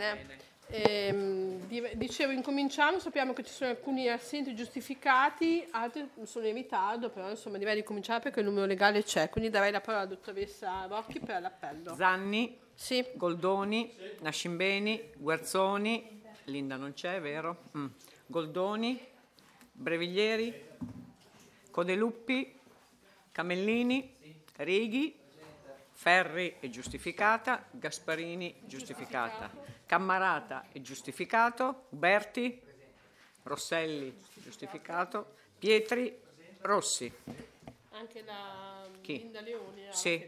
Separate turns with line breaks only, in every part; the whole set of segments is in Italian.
Dicevo, incominciamo, sappiamo che ci sono alcuni assenti giustificati, altri sono in ritardo, però insomma direi di cominciare perché il numero legale c'è, quindi darei la parola alla dottoressa Rocchi per l'appello.
Zanni,
Sì.
Goldoni, Nascimbeni, Guerzoni, Linda non c'è, vero? Goldoni, Breviglieri, Codeluppi, Camellini, Righi, Ferri è giustificata, Gasparini giustificata, Cammarata è giustificato, Uberti, Rosselli giustificato, Pietri, Rossi.
Anche la
Chi?
Linda Leoni.
Sì.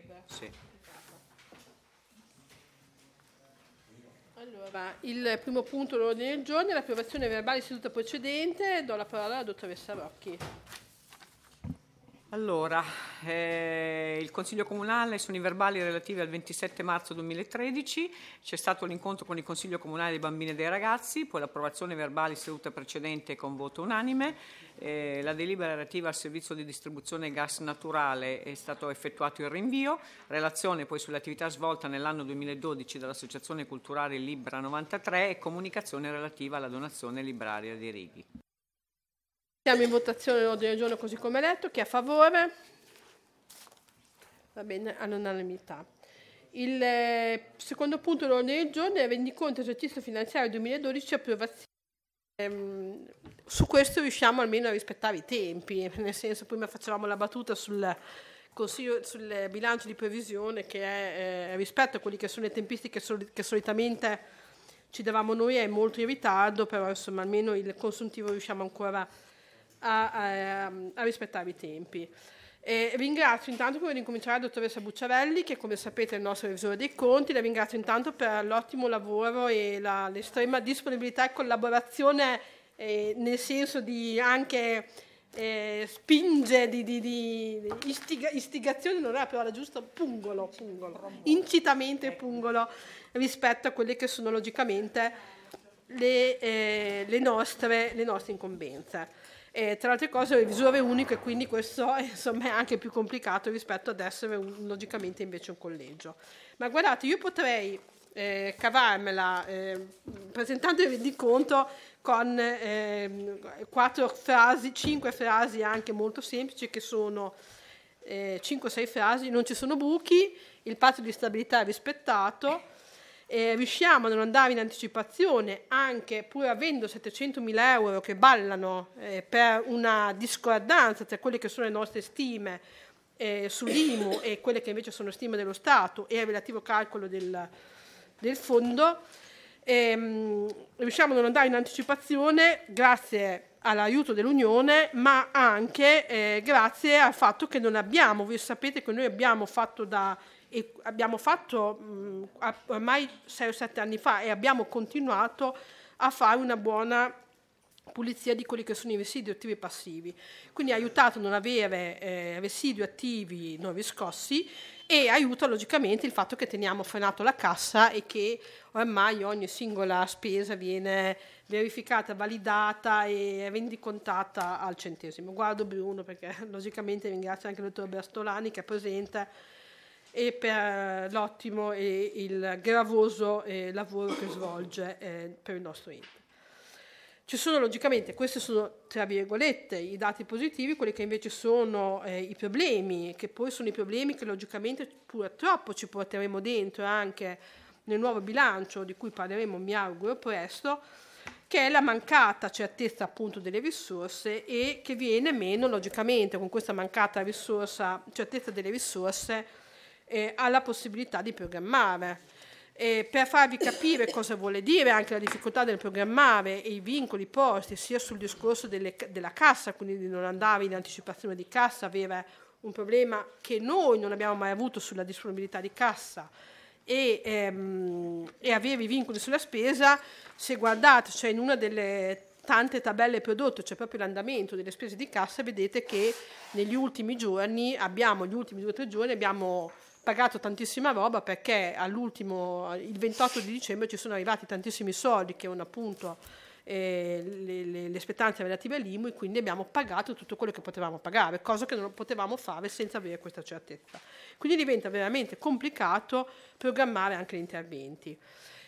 Allora, il primo punto dell'ordine del giorno è l'approvazione verbale di seduta precedente. Do la parola alla dottoressa Rocchi.
Allora, il Consiglio Comunale sono i verbali relativi al 27 marzo 2013, c'è stato l'incontro con il Consiglio Comunale dei Bambini e dei Ragazzi, poi l'approvazione verbali seduta precedente con voto unanime, la delibera relativa al servizio di distribuzione gas naturale è stato effettuato il rinvio, relazione poi sull'attività svolta nell'anno 2012 dall'Associazione Culturale Libra 93 e comunicazione relativa alla donazione libraria di Righi.
Siamo in votazione l'ordine del giorno così come letto. Chi è a favore? Va bene, all'unanimità. Il secondo punto dell'ordine del giorno è il rendiconto esercizio finanziario 2012 approvazione. Su questo riusciamo almeno a rispettare i tempi, nel senso prima facevamo la battuta sul bilancio di previsione che è rispetto a quelli che sono le tempistiche che solitamente ci davamo noi è molto in ritardo, però insomma almeno il consuntivo riusciamo ancora a rispettare i tempi. Ringrazio intanto prima di incominciare la dottoressa Bucciarelli, che come sapete è il nostro revisore dei conti. La ringrazio intanto per l'ottimo lavoro e l'estrema disponibilità e collaborazione, nel senso di anche spinge, di istigazione, non è la parola giusta, pungolo, incitamente pungolo rispetto a quelle che sono logicamente le nostre incombenze. Tra le altre cose, il revisore unico e quindi questo insomma, è anche più complicato rispetto ad essere logicamente invece un collegio. Ma guardate, io potrei cavarmela presentando il rendiconto con 5 frasi anche molto semplici che sono 5-6 frasi, non ci sono buchi, il patto di stabilità è rispettato. Riusciamo a non andare in anticipazione anche pur avendo 700.000 euro che ballano per una discordanza tra quelle che sono le nostre stime sull'IMU e quelle che invece sono stime dello Stato e il relativo calcolo del fondo. Riusciamo a non andare in anticipazione grazie all'aiuto dell'Unione, ma anche grazie al fatto che non abbiamo, voi sapete che noi abbiamo fatto ormai 6 o 7 anni fa e abbiamo continuato a fare una buona pulizia di quelli che sono i residui attivi e passivi, quindi ha aiutato a non avere residui attivi non riscossi e aiuta logicamente il fatto che teniamo frenato la cassa e che ormai ogni singola spesa viene verificata, validata e rendicontata al centesimo. Guardo Bruno perché logicamente ringrazio anche il dottor Bertolani che è presente e per l'ottimo e il gravoso lavoro che svolge per il nostro ente. Ci sono logicamente, questi sono tra virgolette i dati positivi, quelli che invece sono i problemi, che poi sono i problemi che logicamente purtroppo ci porteremo dentro anche nel nuovo bilancio, di cui parleremo mi auguro presto, che è la mancata certezza appunto delle risorse e che viene meno logicamente con questa mancata certezza delle risorse alla possibilità di programmare. Per farvi capire cosa vuole dire anche la difficoltà del programmare e i vincoli posti sia sul discorso della cassa, quindi di non andare in anticipazione di cassa, avere un problema che noi non abbiamo mai avuto sulla disponibilità di cassa e avere i vincoli sulla spesa. Se guardate, cioè in una delle tante tabelle prodotto, c'è proprio l'andamento delle spese di cassa, vedete che negli ultimi giorni, gli ultimi 2 o 3 giorni, abbiamo pagato tantissima roba perché il 28 di dicembre ci sono arrivati tantissimi soldi che erano appunto le spettanze relative all'IMU e quindi abbiamo pagato tutto quello che potevamo pagare, cosa che non potevamo fare senza avere questa certezza. Quindi diventa veramente complicato programmare anche gli interventi.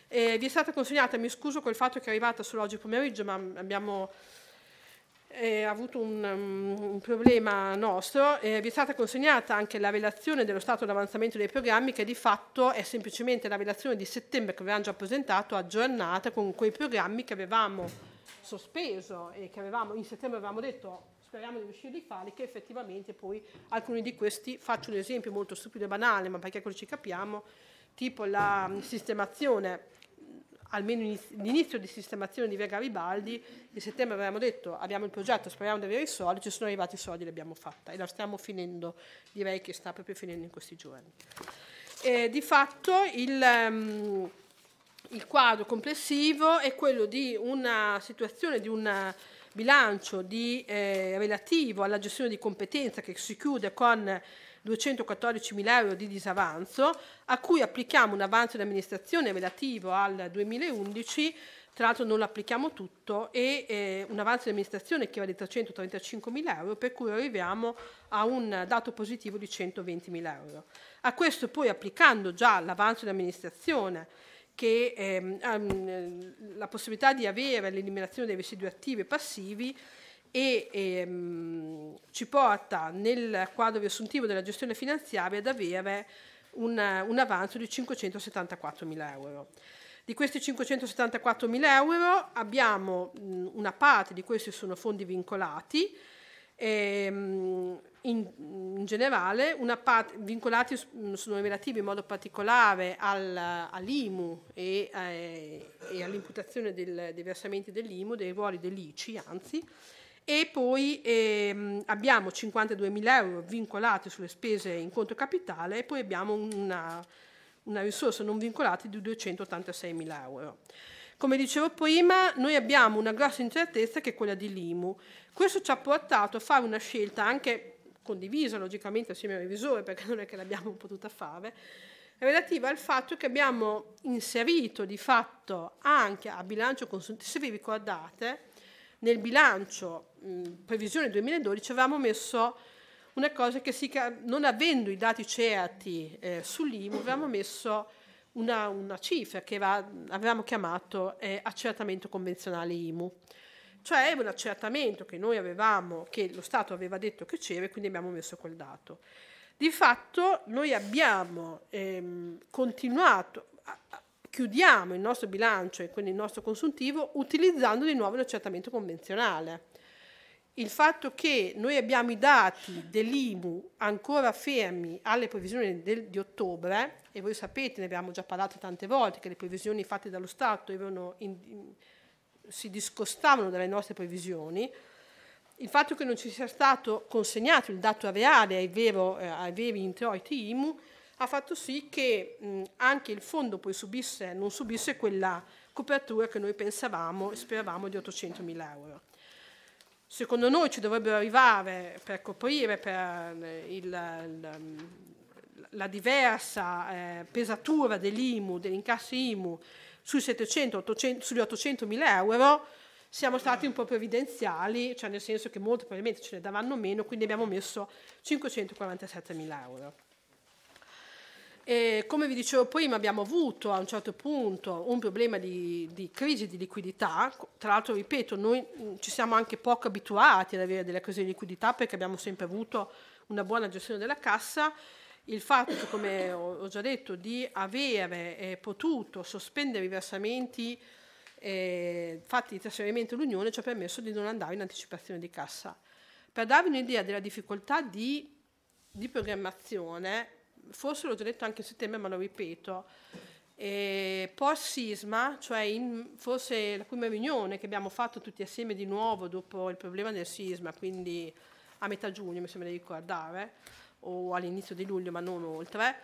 Vi è stata consegnata, mi scuso col fatto che è arrivata solo oggi pomeriggio, ma abbiamo avuto un problema nostro. Vi è stata consegnata anche la relazione dello stato d'avanzamento dei programmi, che di fatto è semplicemente la relazione di settembre che avevamo già presentato, aggiornata con quei programmi che avevamo sospeso e che in settembre avevamo detto speriamo di riuscire a farli, che effettivamente poi alcuni di questi, faccio un esempio molto stupido e banale, ma perché ci capiamo, tipo la sistemazione, almeno l'inizio di sistemazione di Via Garibaldi, in settembre avevamo detto abbiamo il progetto, speriamo di avere i soldi, ci sono arrivati i soldi, l'abbiamo fatta e la stiamo finendo, direi che sta proprio finendo in questi giorni. Di fatto il quadro complessivo è quello di una situazione, di un bilancio relativo alla gestione di competenza che si chiude con 214.000 euro di disavanzo, a cui applichiamo un avanzo di amministrazione relativo al 2011, tra l'altro non lo applichiamo tutto, e un avanzo di amministrazione che va di 335.000 euro, per cui arriviamo a un dato positivo di 120.000 euro. A questo poi, applicando già l'avanzo di amministrazione, che la possibilità di avere l'eliminazione dei residui attivi e passivi, e ci porta nel quadro riassuntivo della gestione finanziaria ad avere un avanzo di 574.000 euro. Di questi 574.000 euro abbiamo una parte di questi sono fondi vincolati, in generale una parte vincolati sono relativi in modo particolare all'IMU e all'imputazione dei versamenti dell'IMU, dei ruoli dell'ICI anzi, e poi abbiamo 52.000 euro vincolati sulle spese in conto capitale, e poi abbiamo una risorsa non vincolata di 286.000 euro. Come dicevo prima, noi abbiamo una grossa incertezza che è quella di l'IMU. Questo ci ha portato a fare una scelta anche condivisa logicamente assieme al revisore, perché non è che l'abbiamo potuta fare, relativa al fatto che abbiamo inserito di fatto anche a bilancio consuntivo, se vi ricordate, nel bilancio previsione 2012 avevamo messo una cosa che non avendo i dati certi sull'IMU, avevamo messo una cifra che avevamo chiamato accertamento convenzionale IMU, cioè un accertamento che noi avevamo, che lo Stato aveva detto che c'era, e quindi abbiamo messo quel dato. Di fatto noi abbiamo continuato, chiudiamo il nostro bilancio e quindi il nostro consuntivo utilizzando di nuovo l'accertamento convenzionale. Il fatto che noi abbiamo i dati dell'IMU ancora fermi alle previsioni di ottobre, e voi sapete, ne abbiamo già parlato tante volte, che le previsioni fatte dallo Stato si discostavano dalle nostre previsioni, il fatto che non ci sia stato consegnato il dato reale ai veri introiti IMU ha fatto sì che anche il fondo poi non subisse quella copertura che noi pensavamo e speravamo di 800.000 euro. Secondo noi ci dovrebbero arrivare per coprire la diversa pesatura dell'IMU, degli incassi IMU sugli 800.000 euro. Siamo stati un po' provvidenziali, cioè nel senso che molto probabilmente ce ne daranno meno, quindi abbiamo messo 547.000 euro. Come vi dicevo prima, abbiamo avuto a un certo punto un problema di crisi di liquidità. Tra l'altro, ripeto, noi ci siamo anche poco abituati ad avere delle crisi di liquidità, perché abbiamo sempre avuto una buona gestione della cassa. Il fatto, come ho già detto, di avere potuto sospendere i versamenti fatti di trasferimento all'Unione ci ha permesso di non andare in anticipazione di cassa. Per darvi un'idea della difficoltà di programmazione, forse l'ho già detto anche in settembre, ma lo ripeto, post sisma, cioè forse la prima riunione che abbiamo fatto tutti assieme di nuovo dopo il problema del sisma, quindi a metà giugno mi sembra di ricordare, o all'inizio di luglio, ma non oltre,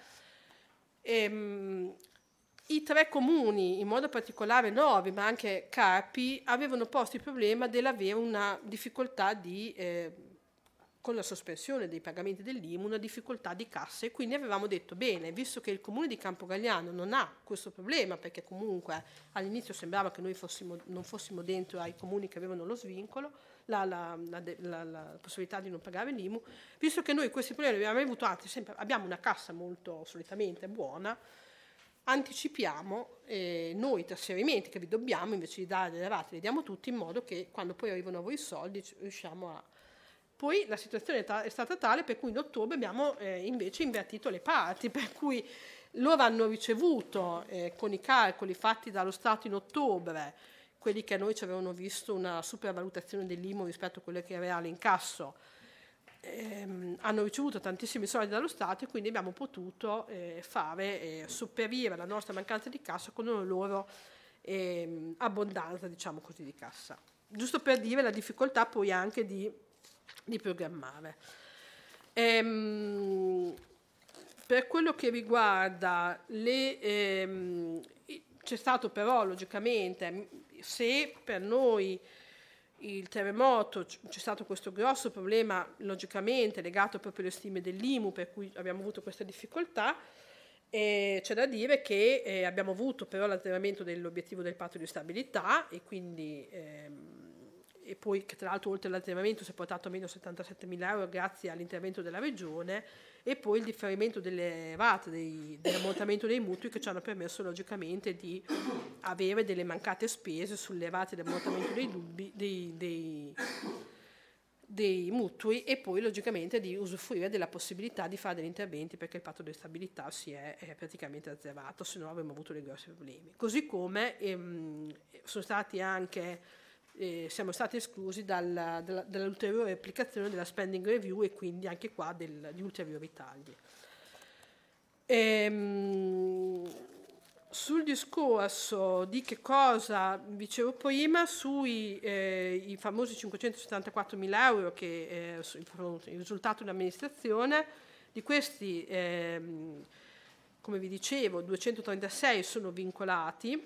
i tre comuni, in modo particolare Novi, ma anche Carpi, avevano posto il problema dell'avere una difficoltà con la sospensione dei pagamenti dell'IMU, una difficoltà di cassa, e quindi avevamo detto, bene, visto che il comune di Campogalliano non ha questo problema, perché comunque all'inizio sembrava che noi non fossimo dentro ai comuni che avevano lo svincolo, la possibilità di non pagare l'IMU, visto che noi questi problemi li abbiamo avuto, anzi sempre abbiamo una cassa molto solitamente buona, anticipiamo noi i trasferimenti che vi dobbiamo, invece di dare delle rate, li diamo tutti, in modo che quando poi arrivano a voi i soldi riusciamo a... Poi la situazione è stata tale per cui in ottobre abbiamo invece invertito le parti, per cui loro hanno ricevuto con i calcoli fatti dallo Stato in ottobre, quelli che a noi ci avevano visto una supervalutazione dell'IMU rispetto a quello che era l'incasso, hanno ricevuto tantissimi soldi dallo Stato, e quindi abbiamo potuto fare sopperire la nostra mancanza di cassa con una loro abbondanza, diciamo così, di cassa. Giusto per dire la difficoltà poi anche di programmare. Per quello che riguarda c'è stato però logicamente, se per noi il terremoto c'è stato questo grosso problema logicamente legato proprio alle stime dell'IMU, per cui abbiamo avuto questa difficoltà, c'è da dire che abbiamo avuto però l'azzeramento dell'obiettivo del patto di stabilità, e quindi e poi che tra l'altro oltre all'azzeramento si è portato a meno 77.000 euro grazie all'intervento della Regione, e poi il differimento delle rate dell'ammortamento dei mutui, che ci hanno permesso logicamente di avere delle mancate spese sulle rate dell'ammortamento dei mutui, e poi logicamente di usufruire della possibilità di fare degli interventi, perché il patto di stabilità si è praticamente azzerato, se no avremmo avuto dei grossi problemi. Così come sono stati anche siamo stati esclusi dall'ulteriore applicazione della spending review, e quindi anche qua di ulteriori tagli. Sul discorso di che cosa dicevo prima, sui i famosi 574.000 euro che il risultato dell'amministrazione, di questi come vi dicevo 236 sono vincolati,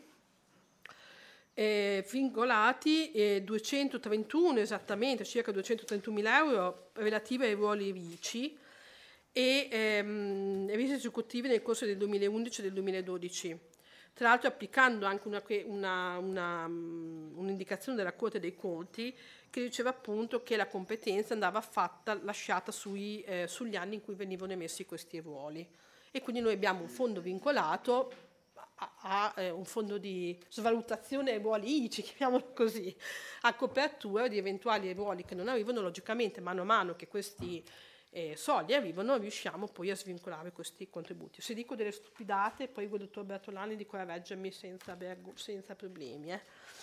231 esattamente, circa 231.000 euro relativi ai ruoli RICI e resi esecutivi nel corso del 2011 e del 2012. Tra l'altro applicando anche un'indicazione della Corte dei Conti che diceva appunto che la competenza andava lasciata sugli anni in cui venivano emessi questi ruoli. E quindi noi abbiamo un fondo vincolato a un fondo di svalutazione ai ruoli ICI, chiamiamolo così, a copertura di eventuali ruoli che non arrivano. Logicamente mano a mano che questi soldi arrivano riusciamo poi a svincolare questi contributi. Se dico delle stupidate poi il dottor Bertolani dico a reggermi senza problemi.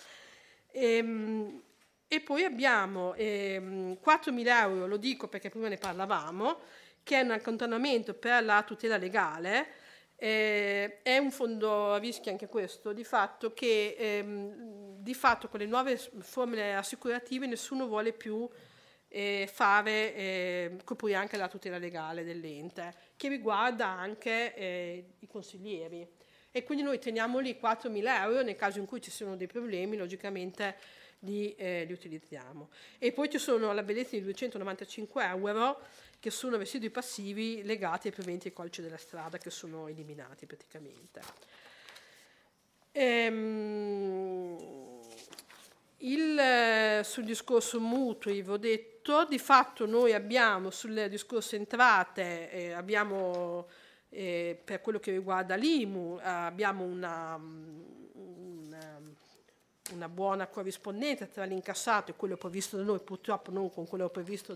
E poi abbiamo 4.000 euro, lo dico perché prima ne parlavamo, che è un accantonamento per la tutela legale. È un fondo a rischi anche questo, di fatto che di fatto con le nuove formule assicurative nessuno vuole più coprire anche la tutela legale dell'ente, che riguarda anche i consiglieri, e quindi noi teniamo lì 4.000 euro, nel caso in cui ci siano dei problemi logicamente li utilizziamo. E poi ci sono la bellezza di 295 euro che sono residui passivi legati ai proventi e codice della strada, che sono eliminati praticamente. Sul discorso mutui vi ho detto, di fatto noi abbiamo sul discorso entrate, abbiamo per quello che riguarda l'IMU, abbiamo una buona corrispondenza tra l'incassato e quello previsto da noi, purtroppo non con quello previsto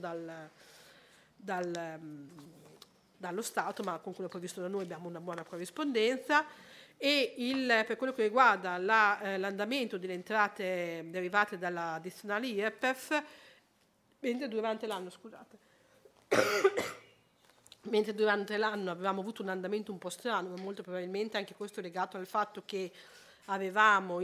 dallo Stato, ma con quello previsto da noi abbiamo una buona corrispondenza. E per quello che riguarda l'andamento delle entrate derivate dall'addizionale IRPEF, mentre durante l'anno avevamo avuto un andamento un po' strano, ma molto probabilmente anche questo legato al fatto che avevamo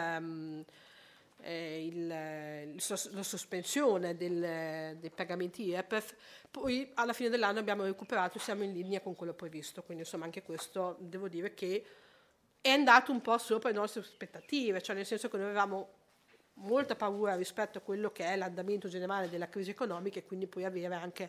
la sospensione dei pagamenti IRPEF, poi alla fine dell'anno abbiamo recuperato e siamo in linea con quello previsto, quindi insomma anche questo devo dire che è andato un po' sopra le nostre aspettative, cioè nel senso che noi avevamo molta paura rispetto a quello che è l'andamento generale della crisi economica, e quindi poi avere anche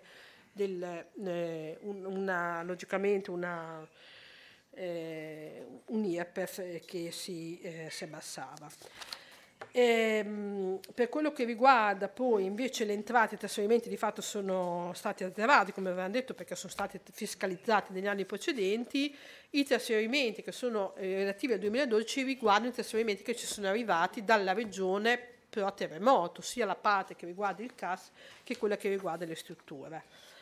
logicamente un IRPEF che si abbassava. Per quello che riguarda poi invece le entrate, i trasferimenti di fatto sono stati azzerati, come avevamo detto, perché sono stati fiscalizzati negli anni precedenti. I trasferimenti che sono relativi al 2012 riguardano i trasferimenti che ci sono arrivati dalla regione pro terremoto, sia la parte che riguarda il CAS che quella che riguarda le strutture.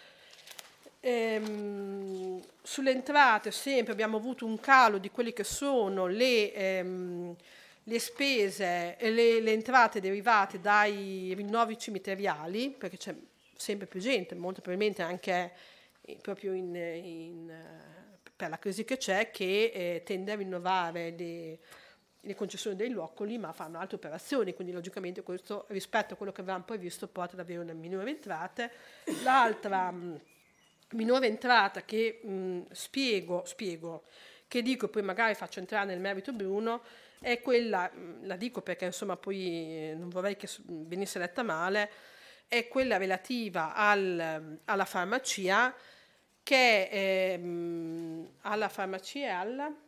Sulle entrate sempre abbiamo avuto un calo di quelli che sono le spese e le entrate derivate dai rinnovi cimiteriali, perché c'è sempre più gente, molto probabilmente anche proprio per la crisi che c'è, che tende a rinnovare le concessioni dei loculi, ma fanno altre operazioni, quindi logicamente questo rispetto a quello che avevamo poi visto porta ad avere una minore entrate. L'altra minore entrata che spiego, che dico, poi magari faccio entrare nel merito Bruno, è quella, la dico perché insomma poi non vorrei che venisse letta male, è quella relativa alla farmacia, che è alla farmacia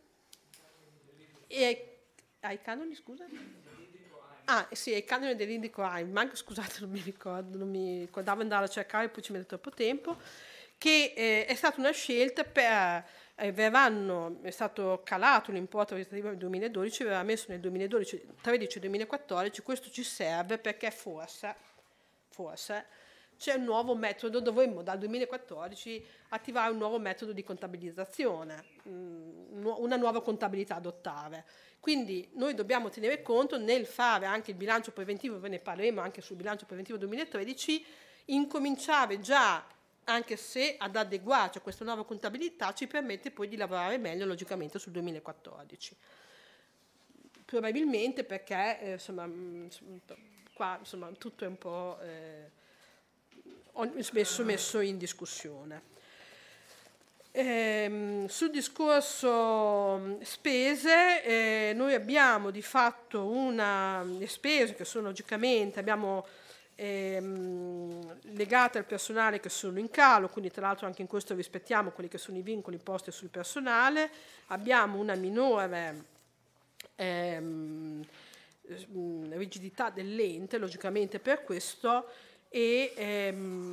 e ai canoni, scusa? Sì, ai canoni dell'Indico manco, scusate, non mi ricordavo, andare a cercare, poi ci mette troppo tempo, che è stata una scelta per è stato calato l'importo relativo al 2012, aveva messo nel 2012, 13 e 2014, questo ci serve perché forse c'è un nuovo metodo, dovremmo dal 2014 attivare un nuovo metodo di contabilizzazione, una nuova contabilità adottare. Quindi noi dobbiamo tenere conto nel fare anche il bilancio preventivo, ve ne parleremo anche sul bilancio preventivo 2013, incominciare già, anche se ad adeguarci a questa nuova contabilità, ci permette poi di lavorare meglio logicamente sul 2014. Probabilmente perché qua tutto è un po' messo in discussione. Sul discorso spese, noi abbiamo di fatto le spese che sono logicamente, abbiamo legate al personale che sono in calo, quindi tra l'altro anche in questo rispettiamo quelli che sono i vincoli posti sul personale, abbiamo una minore rigidità dell'ente, logicamente per questo, e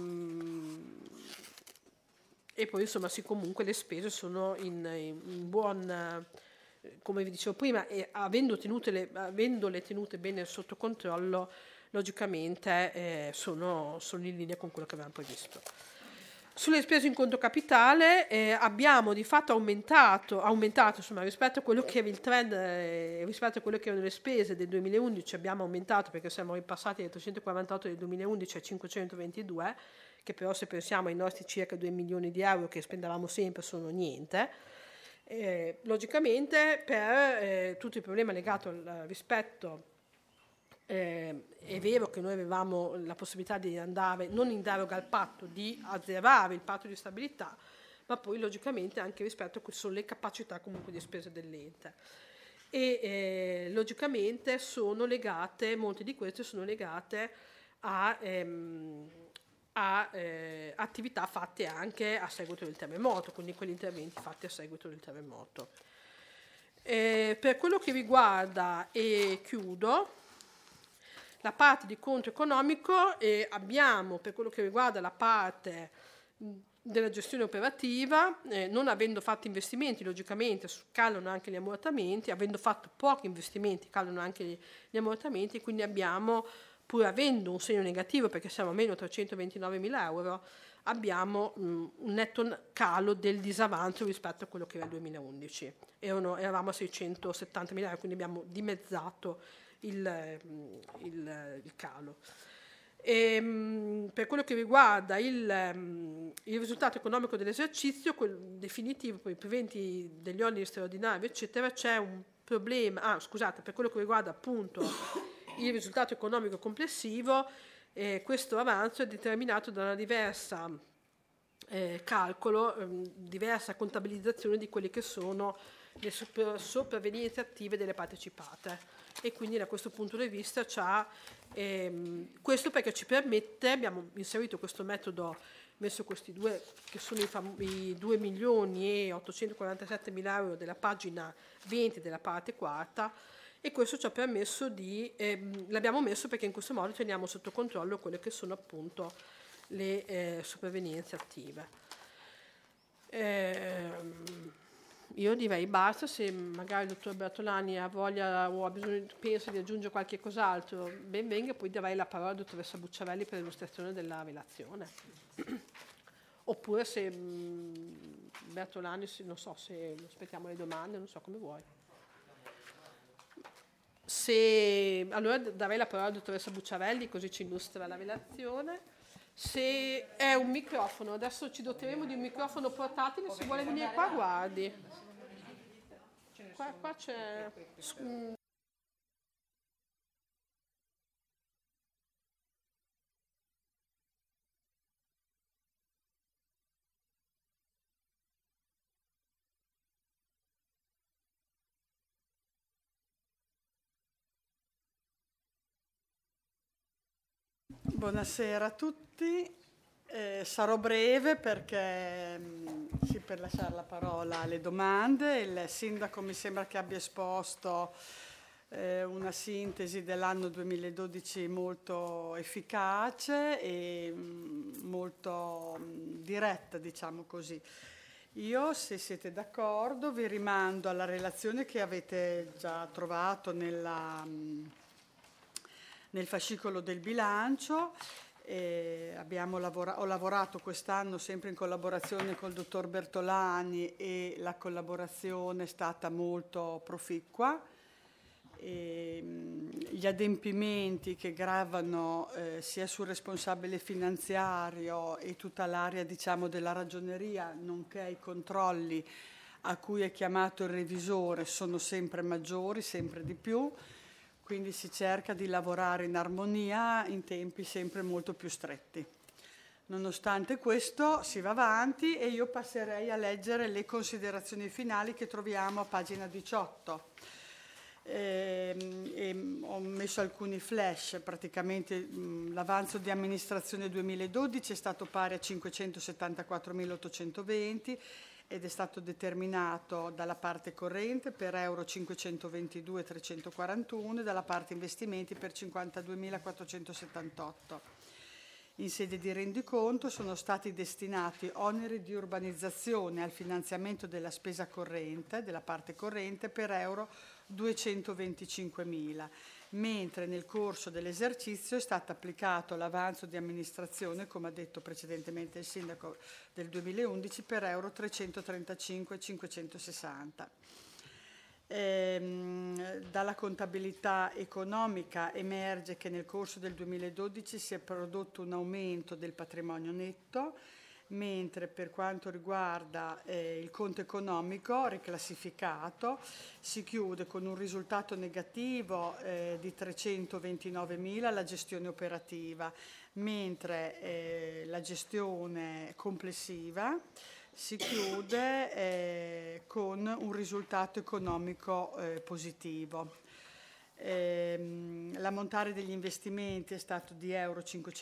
poi insomma sì, comunque le spese sono in buon, come vi dicevo prima, e avendole tenute bene sotto controllo, logicamente sono in linea con quello che avevamo previsto. Sulle spese in conto capitale abbiamo di fatto aumentato insomma, rispetto a quello che era il trend, rispetto a quello che erano le spese del 2011 abbiamo aumentato, perché siamo ripassati dai 348 del 2011 a 522, che però se pensiamo ai nostri circa 2 milioni di euro che spendevamo sempre sono niente. Logicamente per tutto il problema legato al rispetto, è vero che noi avevamo la possibilità di andare, non in deroga al patto, di azzerare il patto di stabilità, ma poi logicamente anche rispetto a quelle sono le capacità comunque di spesa dell'ente. E logicamente molte di queste sono legate a attività fatte anche a seguito del terremoto, quindi quegli interventi fatti a seguito del terremoto. Per quello che riguarda, e chiudo, la parte di conto economico, abbiamo, per quello che riguarda la parte della gestione operativa, non avendo fatto investimenti, logicamente calano anche gli ammortamenti, avendo fatto pochi investimenti calano anche gli ammortamenti, quindi abbiamo, pur avendo un segno negativo perché siamo a meno 329.000 euro, abbiamo un netto calo del disavanzo rispetto a quello che era il 2011. Eravamo a 670.000 euro, quindi abbiamo dimezzato il calo. Per quello che riguarda il risultato economico dell'esercizio, quel definitivo, per i preventi degli oneri straordinari, eccetera, c'è un problema. Per quello che riguarda appunto il risultato economico complessivo, questo avanzo è determinato da una diversa calcolo, diversa contabilizzazione di quelle che sono le sopravvenienze attive delle partecipate, e quindi da questo punto di vista questo perché ci permette, abbiamo inserito questo metodo, messo questi due che sono i 2.847.000 euro della pagina 20 della parte quarta, e questo ci ha permesso l'abbiamo messo perché in questo modo teniamo sotto controllo quelle che sono appunto le sopravvenienze attive. Io direi basta, se magari il dottor Bertolani ha voglia o ha bisogno, pensa di aggiungere qualche cos'altro, ben venga, poi darei la parola alla dottoressa Bucciarelli per l'illustrazione della relazione. Oppure se Bertolani, non so, se aspettiamo le domande, non so come vuoi. Allora darei la parola alla dottoressa Bucciarelli, così ci illustra la relazione. Se è un microfono, adesso ci doteremo di un microfono portatile, se vuole venire qua guardi. Qua c'è...
Buonasera a tutti, sarò breve perché per lasciare la parola alle domande. Il sindaco mi sembra che abbia esposto una sintesi dell'anno 2012 molto efficace e molto diretta, diciamo così. Io, se siete d'accordo, vi rimando alla relazione che avete già trovato nel fascicolo del bilancio. Ho lavorato quest'anno sempre in collaborazione col dottor Bertolani e la collaborazione è stata molto proficua. Gli adempimenti che gravano sia sul responsabile finanziario e tutta l'area, diciamo, della ragioneria, nonché i controlli a cui è chiamato il revisore, sono sempre maggiori, sempre di più. Quindi si cerca di lavorare in armonia in tempi sempre molto più stretti. Nonostante questo si va avanti e io passerei a leggere le considerazioni finali che troviamo a pagina 18. Ho messo alcuni flash. Praticamente l'avanzo di amministrazione 2012 è stato pari a 574.820 ed è stato determinato dalla parte corrente per euro 522.341 e dalla parte investimenti per 52.478. In sede di rendiconto sono stati destinati oneri di urbanizzazione al finanziamento della spesa corrente, della parte corrente, per euro 225.000, mentre nel corso dell'esercizio è stato applicato l'avanzo di amministrazione, come ha detto precedentemente il sindaco, del 2011 per euro 335.560. Dalla contabilità economica emerge che nel corso del 2012 si è prodotto un aumento del patrimonio netto, mentre per quanto riguarda il conto economico riclassificato si chiude con un risultato negativo di 329.000 la gestione operativa, mentre la gestione complessiva si chiude con un risultato economico positivo. L'ammontare degli investimenti è stato di euro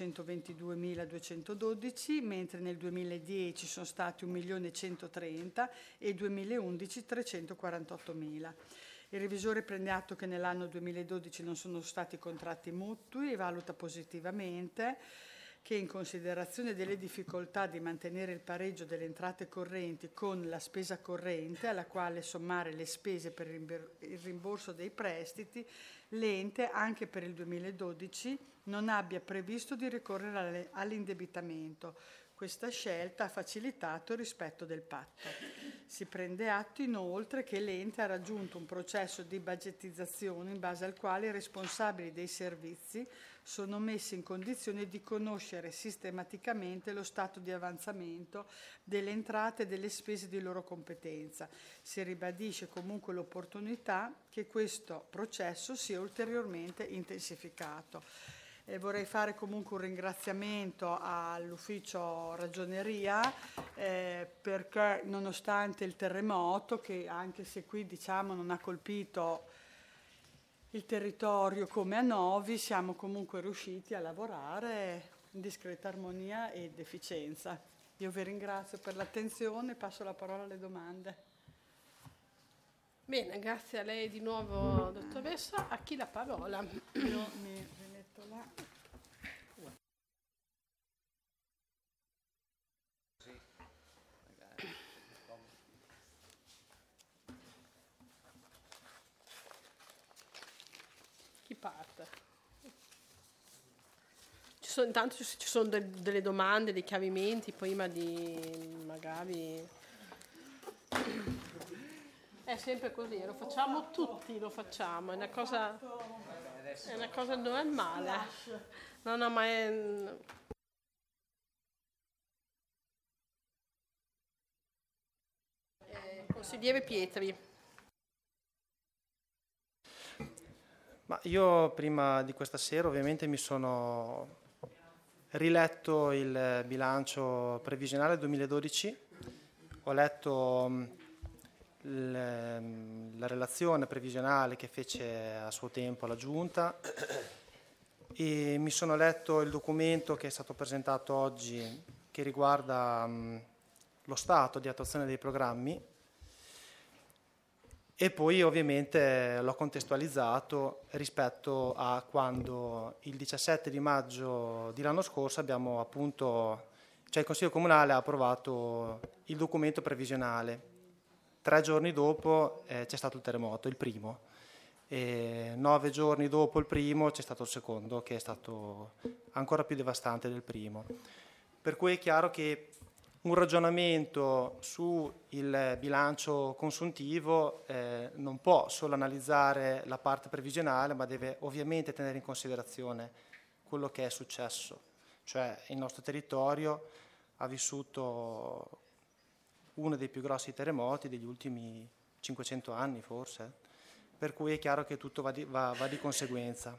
522.212, mentre nel 2010 sono stati 1.130.000 e 2011 348.000. Il revisore prende atto che nell'anno 2012 non sono stati contratti mutui e valuta positivamente che, in considerazione delle difficoltà di mantenere il pareggio delle entrate correnti con la spesa corrente, alla quale sommare le spese per il rimborso dei prestiti, l'ente, anche per il 2012, non abbia previsto di ricorrere all'indebitamento. Questa scelta ha facilitato il rispetto del patto. Si prende atto inoltre che l'ente ha raggiunto un processo di budgetizzazione in base al quale i responsabili dei servizi sono messi in condizione di conoscere sistematicamente lo stato di avanzamento delle entrate e delle spese di loro competenza. Si ribadisce comunque l'opportunità che questo processo sia ulteriormente intensificato. Vorrei fare comunque un ringraziamento all'ufficio ragioneria perché, nonostante il terremoto, che anche se qui diciamo non ha colpito il territorio come a Novi, siamo comunque riusciti a lavorare in discreta armonia ed efficienza. Io vi ringrazio per l'attenzione e passo la parola alle domande.
Bene, grazie a lei di nuovo, dottoressa. A chi la parola?
Io mi rimetto là.
Chi parte? Intanto ci sono delle domande, dei chiarimenti prima di magari... È sempre così, lo facciamo tutti, è una cosa normale. No, ma è... Consigliere Pietri.
Ma io prima di questa sera ovviamente mi sono riletto il bilancio previsionale 2012, ho letto la relazione previsionale che fece a suo tempo la Giunta e mi sono letto il documento che è stato presentato oggi che riguarda lo stato di attuazione dei programmi e poi ovviamente l'ho contestualizzato rispetto a quando il 17 di maggio dell'anno scorso abbiamo appunto, cioè il Consiglio Comunale ha approvato il documento previsionale. 3 giorni dopo c'è stato il terremoto, il primo, e 9 giorni dopo il primo c'è stato il secondo, che è stato ancora più devastante del primo. Per cui è chiaro che un ragionamento sul bilancio consuntivo non può solo analizzare la parte previsionale, ma deve ovviamente tenere in considerazione quello che è successo. Cioè il nostro territorio ha vissuto uno dei più grossi terremoti degli ultimi 500 anni forse, per cui è chiaro che tutto va di conseguenza.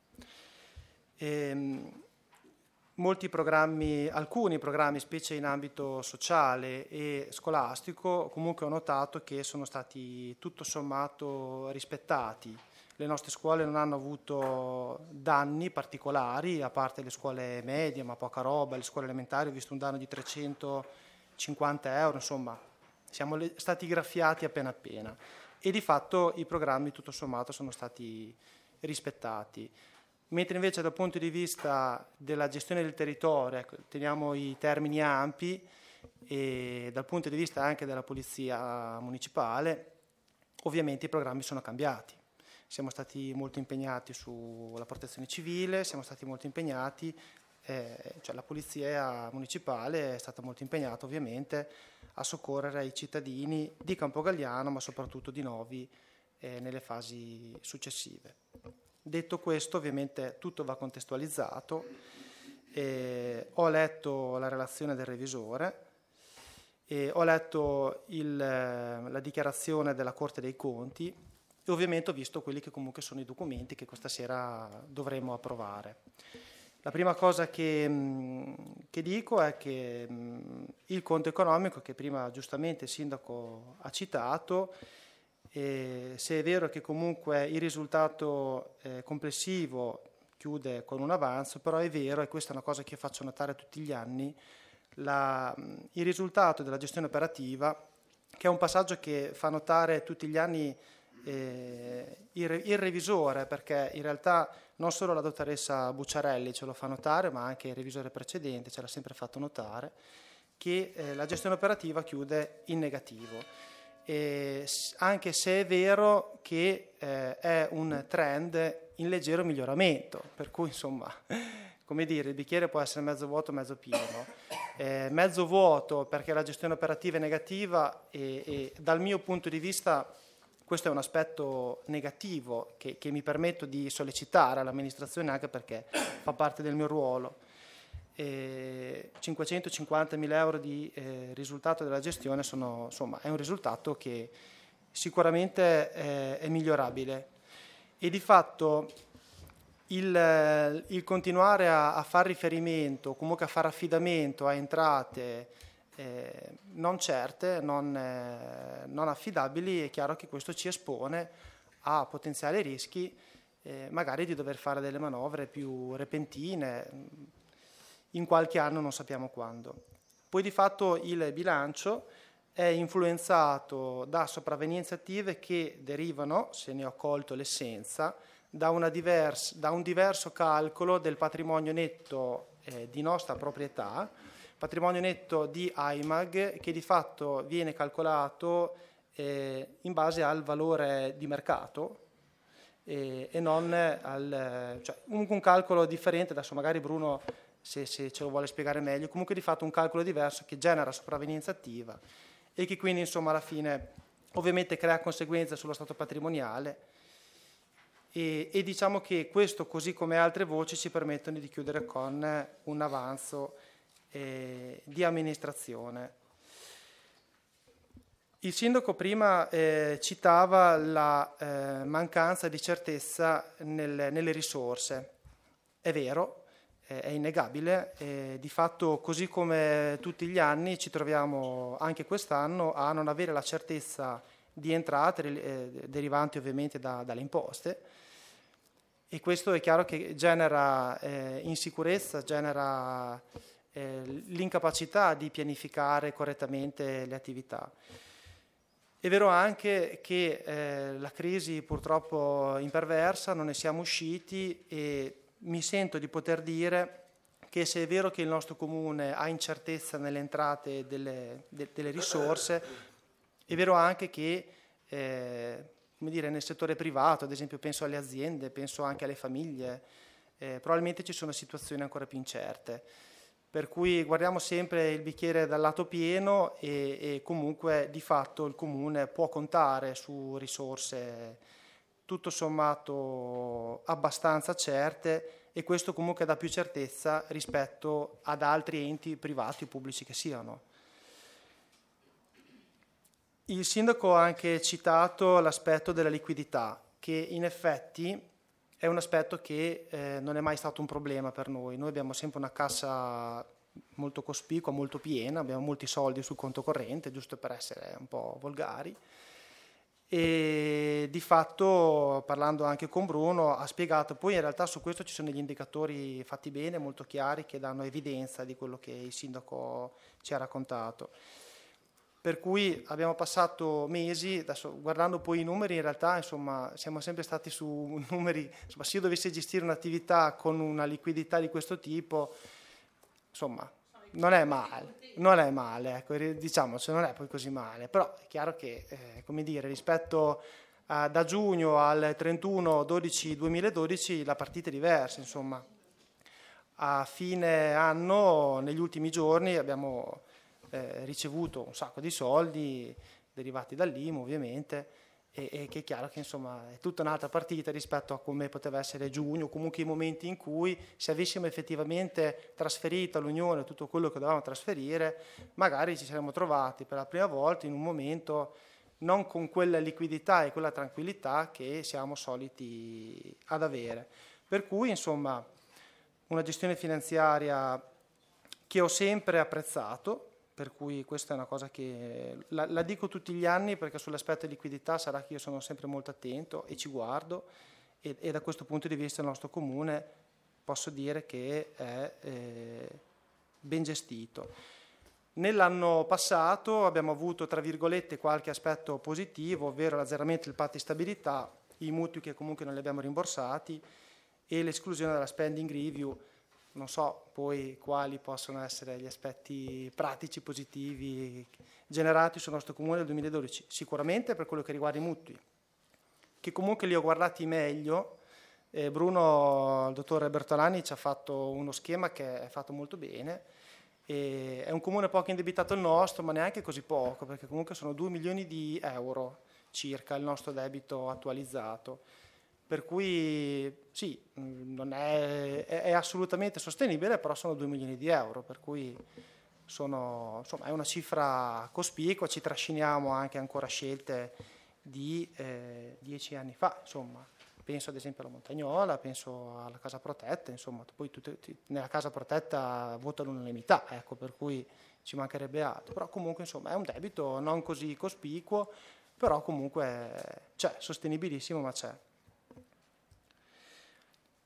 Molti programmi, alcuni programmi, specie in ambito sociale e scolastico, comunque ho notato che sono stati tutto sommato rispettati. Le nostre scuole non hanno avuto danni particolari, a parte le scuole medie, ma poca roba. Le scuole elementari ho visto un danno di 350 euro, insomma, siamo stati graffiati appena appena. E di fatto i programmi tutto sommato sono stati rispettati. Mentre invece dal punto di vista della gestione del territorio, ecco, teniamo i termini ampi, e dal punto di vista anche della polizia municipale, ovviamente i programmi sono cambiati. Siamo stati molto impegnati sulla protezione civile, siamo stati molto impegnati, cioè la polizia municipale è stata molto impegnata ovviamente a soccorrere i cittadini di Campogalliano, ma soprattutto di Novi nelle fasi successive. Detto questo, ovviamente tutto va contestualizzato. Ho letto la relazione del revisore, ho letto la dichiarazione della Corte dei Conti e ovviamente ho visto quelli che comunque sono i documenti che questa sera dovremo approvare. La prima cosa che dico è che il conto economico, che prima giustamente il sindaco ha citato, se è vero che comunque il risultato complessivo chiude con un avanzo, però è vero, e questa è una cosa che faccio notare tutti gli anni, il risultato della gestione operativa, che è un passaggio che fa notare tutti gli anni il revisore, perché in realtà non solo la dottoressa Bucciarelli ce lo fa notare, ma anche il revisore precedente ce l'ha sempre fatto notare, che la gestione operativa chiude in negativo. Anche se è vero che è un trend in leggero miglioramento, per cui insomma, come dire, il bicchiere può essere mezzo vuoto, mezzo pieno. Mezzo vuoto perché la gestione operativa è negativa e dal mio punto di vista questo è un aspetto negativo che mi permetto di sollecitare all'amministrazione, anche perché fa parte del mio ruolo. 550.000 euro di risultato della gestione è un risultato che sicuramente è migliorabile e di fatto il continuare a far riferimento, comunque a fare affidamento a entrate non certe, non affidabili, è chiaro che questo ci espone a potenziali rischi, magari di dover fare delle manovre più repentine in qualche anno, non sappiamo quando. Poi di fatto il bilancio è influenzato da sopravvenienze attive che derivano, se ne ho colto l'essenza, da un diverso calcolo del patrimonio netto di nostra proprietà, patrimonio netto di AIMAG, che di fatto viene calcolato in base al valore di mercato e non cioè un calcolo differente. Adesso magari Bruno se ce lo vuole spiegare meglio, comunque di fatto un calcolo diverso che genera sopravvenienza attiva e che quindi insomma alla fine ovviamente crea conseguenze sullo stato patrimoniale e diciamo che questo, così come altre voci, ci permettono di chiudere con un avanzo di amministrazione. Il sindaco prima citava la mancanza di certezza nelle risorse. È vero, è innegabile, di fatto così come tutti gli anni ci troviamo anche quest'anno a non avere la certezza di entrate derivanti ovviamente dalle imposte e questo è chiaro che genera insicurezza, genera l'incapacità di pianificare correttamente le attività. È vero anche che la crisi purtroppo imperversa, non ne siamo usciti e mi sento di poter dire che se è vero che il nostro comune ha incertezza nelle entrate delle risorse, è vero anche che come dire, nel settore privato, ad esempio penso alle aziende, penso anche alle famiglie, probabilmente ci sono situazioni ancora più incerte. Per cui guardiamo sempre il bicchiere dal lato pieno e comunque di fatto il comune può contare su risorse tutto sommato abbastanza certe e questo comunque dà più certezza rispetto ad altri enti privati o pubblici che siano. Il sindaco ha anche citato l'aspetto della liquidità, che in effetti è un aspetto che non è mai stato un problema per noi. Noi abbiamo sempre una cassa molto cospicua, molto piena, abbiamo molti soldi sul conto corrente, giusto per essere un po' volgari. E di fatto, parlando anche con Bruno, ha spiegato, poi in realtà su questo ci sono degli indicatori fatti bene, molto chiari, che danno evidenza di quello che il sindaco ci ha raccontato. Per cui abbiamo passato mesi, adesso guardando poi i numeri in realtà insomma siamo sempre stati su numeri, insomma se io dovessi gestire un'attività con una liquidità di questo tipo, insomma non è male, ecco, diciamo, se non è poi così male, però è chiaro che come dire, rispetto da giugno al 31/12/2012 la partita è diversa, insomma. A fine anno, negli ultimi giorni abbiamo ricevuto un sacco di soldi derivati dall'IMU ovviamente e che è chiaro che insomma è tutta un'altra partita rispetto a come poteva essere giugno, comunque i momenti in cui se avessimo effettivamente trasferito all'Unione tutto quello che dovevamo trasferire magari ci saremmo trovati per la prima volta in un momento non con quella liquidità e quella tranquillità che siamo soliti ad avere, per cui insomma una gestione finanziaria che ho sempre apprezzato. Per cui questa è una cosa che la dico tutti gli anni perché sull'aspetto di liquidità sarà che io sono sempre molto attento e ci guardo e da questo punto di vista il nostro comune posso dire che è ben gestito. Nell'anno passato abbiamo avuto tra virgolette qualche aspetto positivo, ovvero l'azzeramento del patto di stabilità, i mutui che comunque non li abbiamo rimborsati e l'esclusione della spending review. Non so poi quali possono essere gli aspetti pratici positivi generati sul nostro comune nel 2012. Sicuramente per quello che riguarda i mutui, che comunque li ho guardati meglio. Bruno, il dottore Bertolani, ci ha fatto uno schema che è fatto molto bene. E è un comune poco indebitato il nostro, ma neanche così poco, perché comunque sono 2 milioni di euro circa il nostro debito attualizzato. Per cui sì, non è assolutamente sostenibile, però sono 2 milioni di euro, per cui insomma, è una cifra cospicua, ci trasciniamo anche ancora scelte di 10 anni fa, insomma. Penso ad esempio alla Montagnola, penso alla Casa Protetta, insomma, poi nella Casa Protetta votano all'unanimità, ecco, per cui ci mancherebbe altro, però comunque insomma è un debito non così cospicuo, però comunque c'è, sostenibilissimo, ma c'è.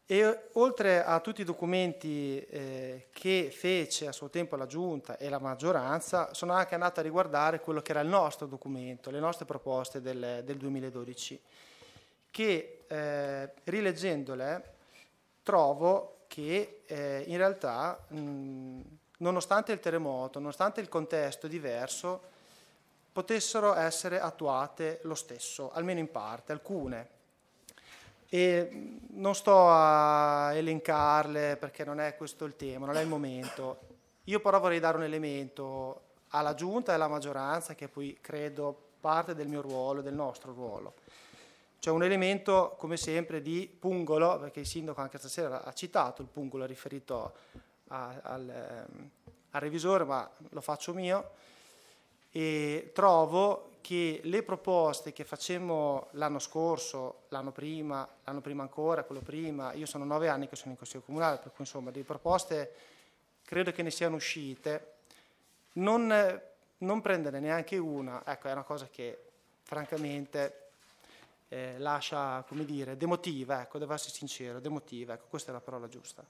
E oltre a tutti i documenti che fece a suo tempo la Giunta e la maggioranza, sono anche andato a riguardare quello che era il nostro documento, le nostre proposte del 2012, che rileggendole trovo che in realtà, nonostante il terremoto, nonostante il contesto diverso, potessero essere attuate lo stesso, almeno in parte, alcune. E non sto a elencarle perché non è questo il tema, non è il momento. Io però vorrei dare un elemento alla Giunta e alla maggioranza, che poi credo parte del mio ruolo, del nostro ruolo. Cioè un elemento, come sempre, di pungolo, perché il sindaco anche stasera ha citato il pungolo riferito al revisore, ma lo faccio mio, e trovo che le proposte che facemmo l'anno scorso, l'anno prima ancora, quello prima, io sono 9 anni che sono in Consiglio Comunale, per cui insomma di proposte credo che ne siano uscite, non prendere neanche una, ecco, è una cosa che francamente lascia, come dire, demotiva, ecco, devo essere sincero, demotiva, ecco, questa è la parola giusta.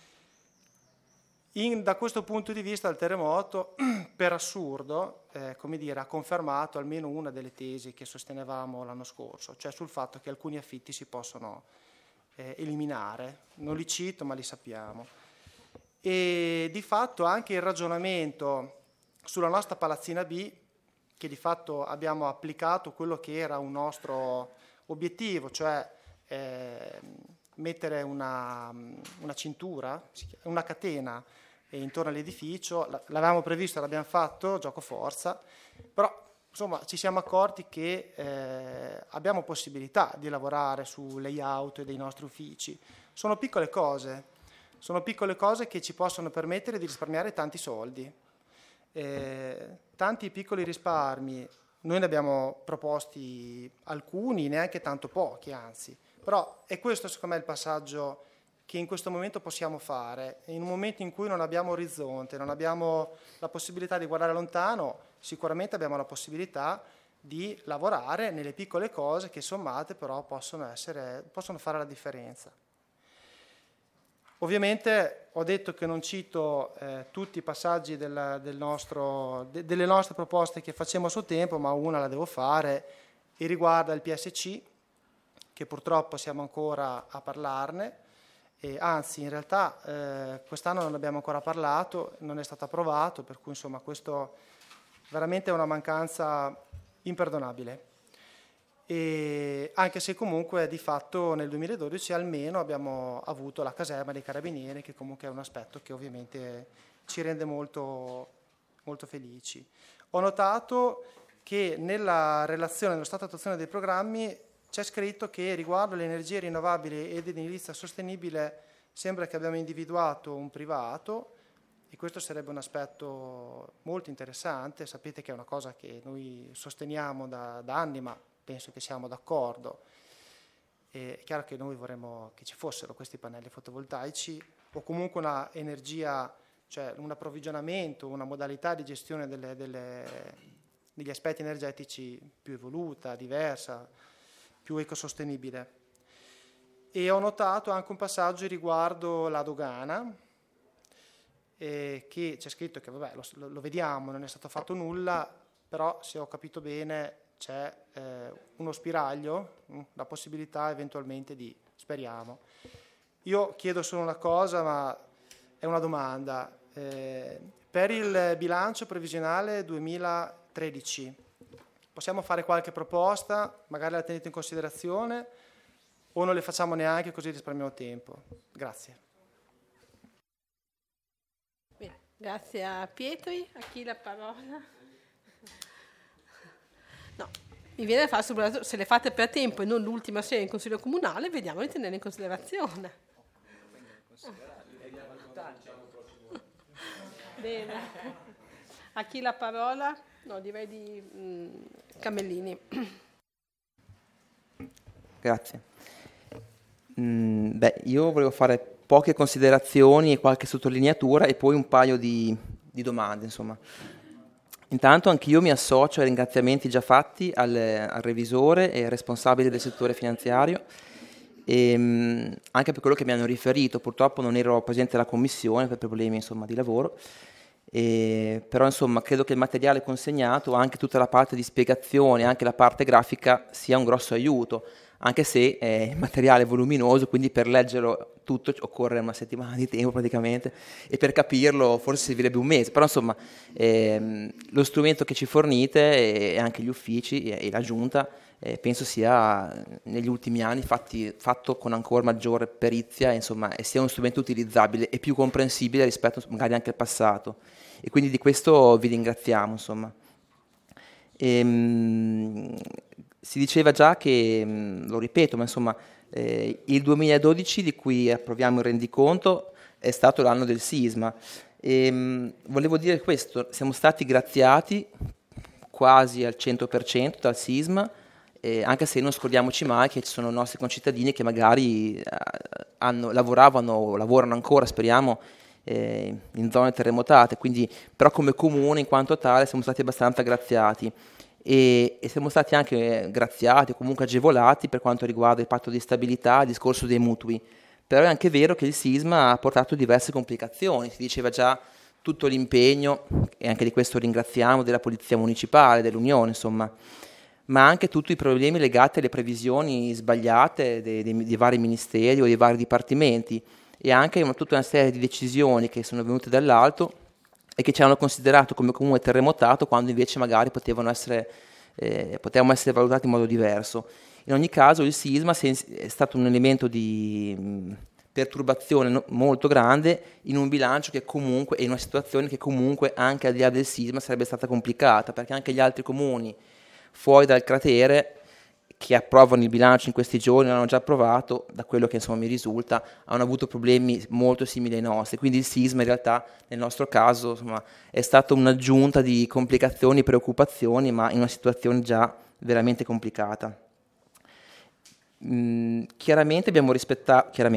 Da questo punto di vista il terremoto, per assurdo, come dire, ha confermato almeno una delle tesi che sostenevamo l'anno scorso, cioè sul fatto che alcuni affitti si possono eliminare. Non li cito, ma li sappiamo. E di fatto anche il ragionamento sulla nostra palazzina B, che di fatto abbiamo applicato quello che era un nostro obiettivo, cioè mettere una cintura, una catena intorno all'edificio, l'avevamo previsto, l'abbiamo fatto, gioco forza, però insomma ci siamo accorti che abbiamo possibilità di lavorare su layout dei nostri uffici. Sono piccole cose che ci possono permettere di risparmiare tanti soldi, tanti piccoli risparmi. Noi ne abbiamo proposti alcuni, neanche tanto pochi, anzi. Però è questo secondo me il passaggio che in questo momento possiamo fare. In un momento in cui non abbiamo orizzonte, non abbiamo la possibilità di guardare lontano, sicuramente abbiamo la possibilità di lavorare nelle piccole cose che sommate però possono fare la differenza. Ovviamente ho detto che non cito tutti i passaggi delle nostre proposte che facciamo a suo tempo, ma una la devo fare e riguarda il PSC, che purtroppo siamo ancora a parlarne, e anzi in realtà quest'anno non abbiamo ancora parlato, non è stato approvato, per cui insomma questo veramente è una mancanza imperdonabile. E anche se comunque di fatto nel 2012 almeno abbiamo avuto la caserma dei carabinieri, che comunque è un aspetto che ovviamente ci rende molto, molto felici. Ho notato che nella relazione dello stato di attuazione dei programmi c'è scritto che riguardo le energie rinnovabili ed edilizia sostenibile sembra che abbiamo individuato un privato, e questo sarebbe un aspetto molto interessante. Sapete che è una cosa che noi sosteniamo da anni, ma penso che siamo d'accordo. È chiaro che noi vorremmo che ci fossero questi pannelli fotovoltaici o comunque una energia, cioè un approvvigionamento, una modalità di gestione degli aspetti energetici più evoluta, diversa, più ecosostenibile. E ho notato anche un passaggio riguardo la dogana, che c'è scritto che vabbè, lo vediamo, non è stato fatto nulla, però se ho capito bene c'è uno spiraglio, la possibilità eventualmente di, speriamo. Io chiedo solo una cosa, ma è una domanda. Per il bilancio previsionale 2013 possiamo fare qualche proposta, magari la tenete in considerazione, o non le facciamo neanche, così risparmiamo tempo? Grazie.
Bene, grazie a Pietri. A chi la parola? No, mi viene da fare, se le fate per tempo e non l'ultima sera in Consiglio Comunale, vediamo di tenere in considerazione. Bene. A chi la parola? No, direi di Camellini.
Grazie. Io volevo fare poche considerazioni e qualche sottolineatura e poi un paio di domande, insomma. Intanto anch'io mi associo ai ringraziamenti già fatti al revisore e ai responsabili del settore finanziario anche per quello che mi hanno riferito. Purtroppo non ero presente alla commissione per problemi insomma, di lavoro, però insomma credo che il materiale consegnato, anche tutta la parte di spiegazione, anche la parte grafica, sia un grosso aiuto, anche se è materiale voluminoso, quindi per leggerlo tutto occorre una settimana di tempo praticamente, e per capirlo forse servirebbe un mese, però insomma lo strumento che ci fornite e anche gli uffici e la giunta penso sia negli ultimi anni fatto con ancora maggiore perizia, insomma, e sia uno strumento utilizzabile e più comprensibile rispetto magari anche al passato, e quindi di questo vi ringraziamo, insomma. Si diceva già che, lo ripeto, ma insomma il 2012 di cui approviamo il rendiconto è stato l'anno del sisma, volevo dire questo: siamo stati graziati quasi al 100% dal sisma, anche se non scordiamoci mai che ci sono nostri concittadini che magari lavoravano o lavorano ancora, speriamo, in zone terremotate, quindi però come comune in quanto tale siamo stati abbastanza graziati. E siamo stati anche graziati o comunque agevolati per quanto riguarda il patto di stabilità, il discorso dei mutui, però è anche vero che il sisma ha portato diverse complicazioni. Si diceva già tutto l'impegno, e anche di questo ringraziamo, della Polizia Municipale, dell'Unione, insomma, ma anche tutti i problemi legati alle previsioni sbagliate dei vari ministeri o dei vari dipartimenti, e anche tutta una serie di decisioni che sono venute dall'alto e che ci hanno considerato come comune terremotato, quando invece magari potevamo essere valutati in modo diverso. In ogni caso il sisma è stato un elemento di perturbazione molto grande in un bilancio che comunque, in una situazione che comunque anche al di là del sisma sarebbe stata complicata, perché anche gli altri comuni fuori dal cratere che approvano il bilancio in questi giorni, l'hanno già approvato, da quello che insomma mi risulta, hanno avuto problemi molto simili ai nostri, quindi il sisma in realtà nel nostro caso insomma, è stata un'aggiunta di complicazioni e preoccupazioni, ma in una situazione già veramente complicata. Chiaramente abbiamo rispettato, si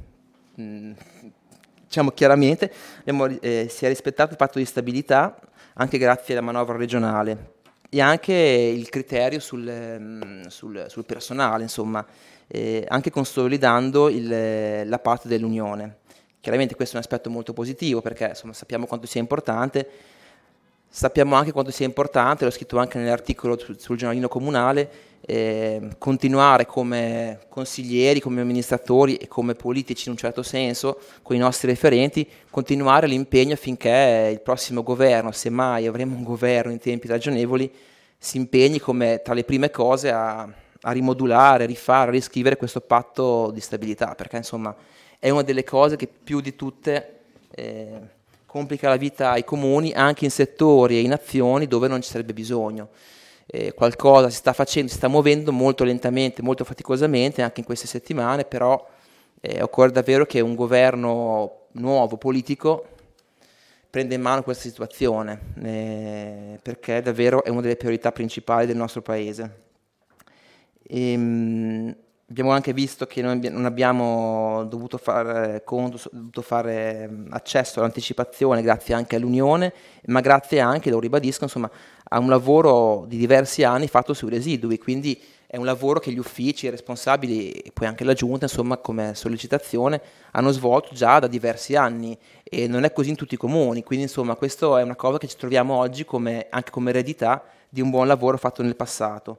è rispettato il patto di stabilità anche grazie alla manovra regionale, e anche il criterio sul personale, insomma, anche consolidando la parte dell'Unione. Chiaramente questo è un aspetto molto positivo, perché insomma, sappiamo quanto sia importante, sappiamo anche quanto sia importante, l'ho scritto anche nell'articolo sul giornalino comunale, continuare come consiglieri, come amministratori e come politici in un certo senso, con i nostri referenti, continuare l'impegno affinché il prossimo governo, se mai avremo un governo in tempi ragionevoli, si impegni come tra le prime cose a rimodulare, a rifare, a riscrivere questo patto di stabilità, perché insomma è una delle cose che più di tutte complica la vita ai comuni, anche in settori e in azioni dove non ci sarebbe bisogno. Qualcosa si sta facendo, si sta muovendo molto lentamente, molto faticosamente anche in queste settimane, però occorre davvero che un governo nuovo, politico, prenda in mano questa situazione, perché davvero è una delle priorità principali del nostro Paese. Abbiamo anche visto che non abbiamo dovuto fare accesso all'anticipazione grazie anche all'Unione, ma grazie anche, lo ribadisco, insomma, a un lavoro di diversi anni fatto sui residui, quindi è un lavoro che gli uffici, i responsabili e poi anche la Giunta, insomma, come sollecitazione, hanno svolto già da diversi anni, e non è così in tutti i comuni, quindi insomma questo è una cosa che ci troviamo oggi anche come eredità di un buon lavoro fatto nel passato.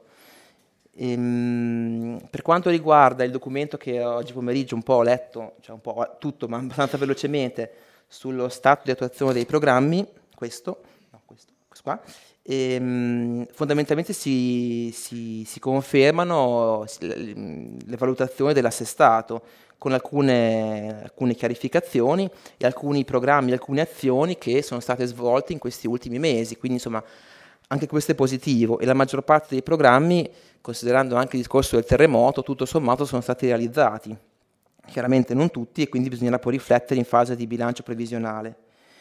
Per quanto riguarda il documento che oggi pomeriggio un po' ho letto, cioè un po' tutto, ma abbastanza velocemente, sullo stato di attuazione dei programmi, questo qua, fondamentalmente si confermano le valutazioni dell'assestato con alcune chiarificazioni e alcuni programmi, alcune azioni che sono state svolte in questi ultimi mesi, quindi insomma anche questo è positivo, e la maggior parte dei programmi, considerando anche il discorso del terremoto, tutto sommato sono stati realizzati. Chiaramente non tutti, e quindi bisognerà poi riflettere in fase di bilancio previsionale.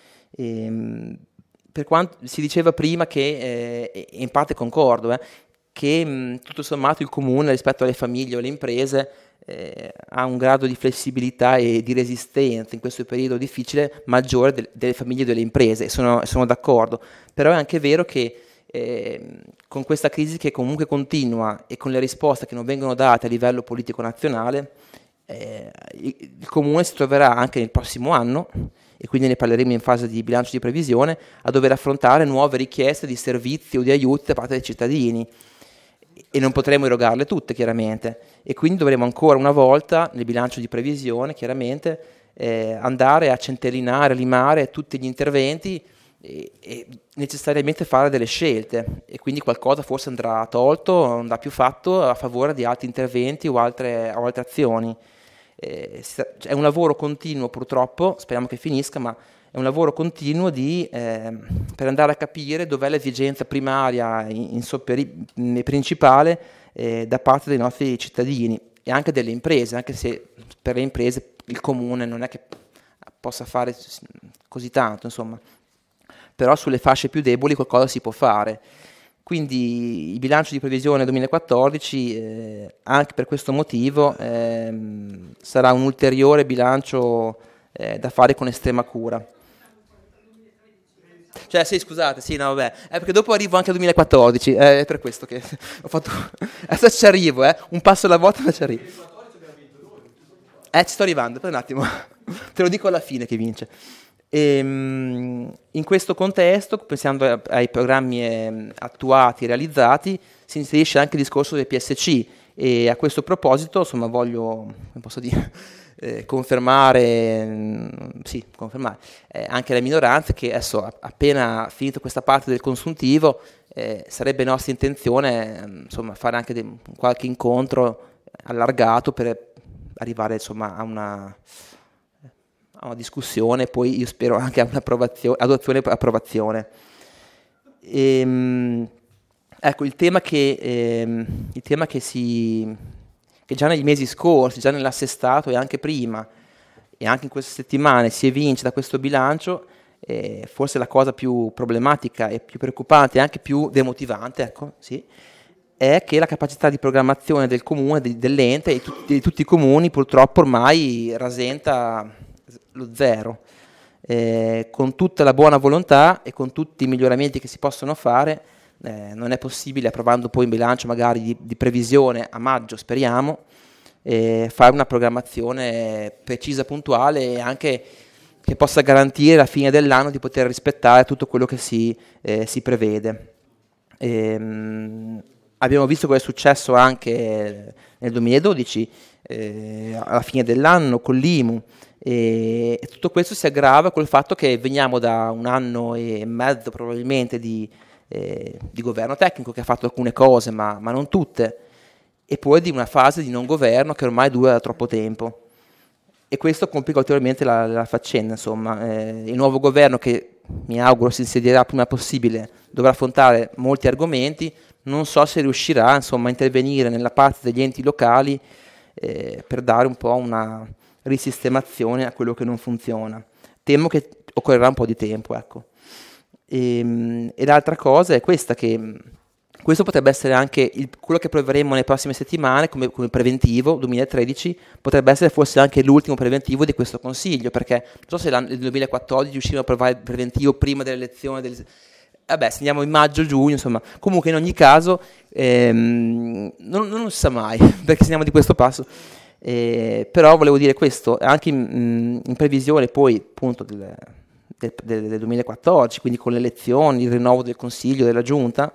Per quanto si diceva prima che, e in parte concordo, che tutto sommato il comune rispetto alle famiglie o alle imprese ha un grado di flessibilità e di resistenza in questo periodo difficile maggiore delle famiglie e delle imprese, sono d'accordo, però è anche vero che con questa crisi che comunque continua e con le risposte che non vengono date a livello politico nazionale, il Comune si troverà anche nel prossimo anno, e quindi ne parleremo in fase di bilancio di previsione, a dover affrontare nuove richieste di servizi o di aiuti da parte dei cittadini, e non potremo erogarle tutte chiaramente, e quindi dovremo ancora una volta nel bilancio di previsione chiaramente andare a centellinare, limare tutti gli interventi e necessariamente fare delle scelte, e quindi qualcosa forse andrà tolto, non andrà più fatto a favore di altri interventi o altre azioni. È un lavoro continuo, purtroppo, speriamo che finisca, ma è un lavoro continuo per andare a capire dov'è l'esigenza primaria, principale, da parte dei nostri cittadini e anche delle imprese, anche se per le imprese il Comune non è che possa fare così tanto, insomma. Però sulle fasce più deboli qualcosa si può fare. Quindi il bilancio di previsione 2014, anche per questo motivo, sarà un ulteriore bilancio da fare con estrema cura. Cioè, sì, scusate, sì, no, vabbè, è perché dopo arrivo anche al 2014, è per questo che ho fatto... Adesso ci arrivo, un passo alla volta, ma ci arrivo. Ci sto arrivando, per un attimo, te lo dico alla fine che vince. In questo contesto, pensando ai programmi attuati e realizzati, si inserisce anche il discorso del PSC, e a questo proposito, insomma, voglio, come posso dire, confermare anche alle minoranze che adesso, appena finito questa parte del consuntivo, sarebbe nostra intenzione insomma, fare anche qualche incontro allargato per arrivare insomma, a una discussione, e poi io spero anche a adozione e approvazione. Ecco, il tema che già negli mesi scorsi, già nell'assestato e anche prima, e anche in queste settimane, si evince da questo bilancio, forse la cosa più problematica e più preoccupante e anche più demotivante, ecco, sì, è che la capacità di programmazione del comune, dell'ente e di tutti i comuni purtroppo ormai rasenta lo zero. Con tutta la buona volontà e con tutti i miglioramenti che si possono fare, non è possibile, approvando poi in bilancio magari di previsione a maggio, speriamo, fare una programmazione precisa, puntuale, e anche che possa garantire alla fine dell'anno di poter rispettare tutto quello che si prevede. Abbiamo visto cosa è successo anche nel 2012, alla fine dell'anno, con l'IMU, e tutto questo si aggrava col fatto che veniamo da un anno e mezzo probabilmente di governo tecnico che ha fatto alcune cose ma non tutte, e poi di una fase di non governo che ormai dura da troppo tempo, e questo complica ulteriormente la faccenda. Insomma, il nuovo governo, che mi auguro si insedierà prima possibile, dovrà affrontare molti argomenti. Non so se riuscirà insomma, a intervenire nella parte degli enti locali per dare un po' una risistemazione a quello che non funziona. Temo che occorrerà un po' di tempo, ecco. E l'altra cosa è questa, che questo potrebbe essere anche quello che proveremo nelle prossime settimane come preventivo 2013, potrebbe essere forse anche l'ultimo preventivo di questo Consiglio, perché non so se nel 2014 riusciremo a provare il preventivo prima dell'elezione se andiamo in maggio-giugno, insomma, comunque in ogni caso non si sa mai, perché se andiamo di questo passo. Però volevo dire questo, anche in previsione poi appunto del 2014, quindi con le elezioni, il rinnovo del Consiglio, della Giunta,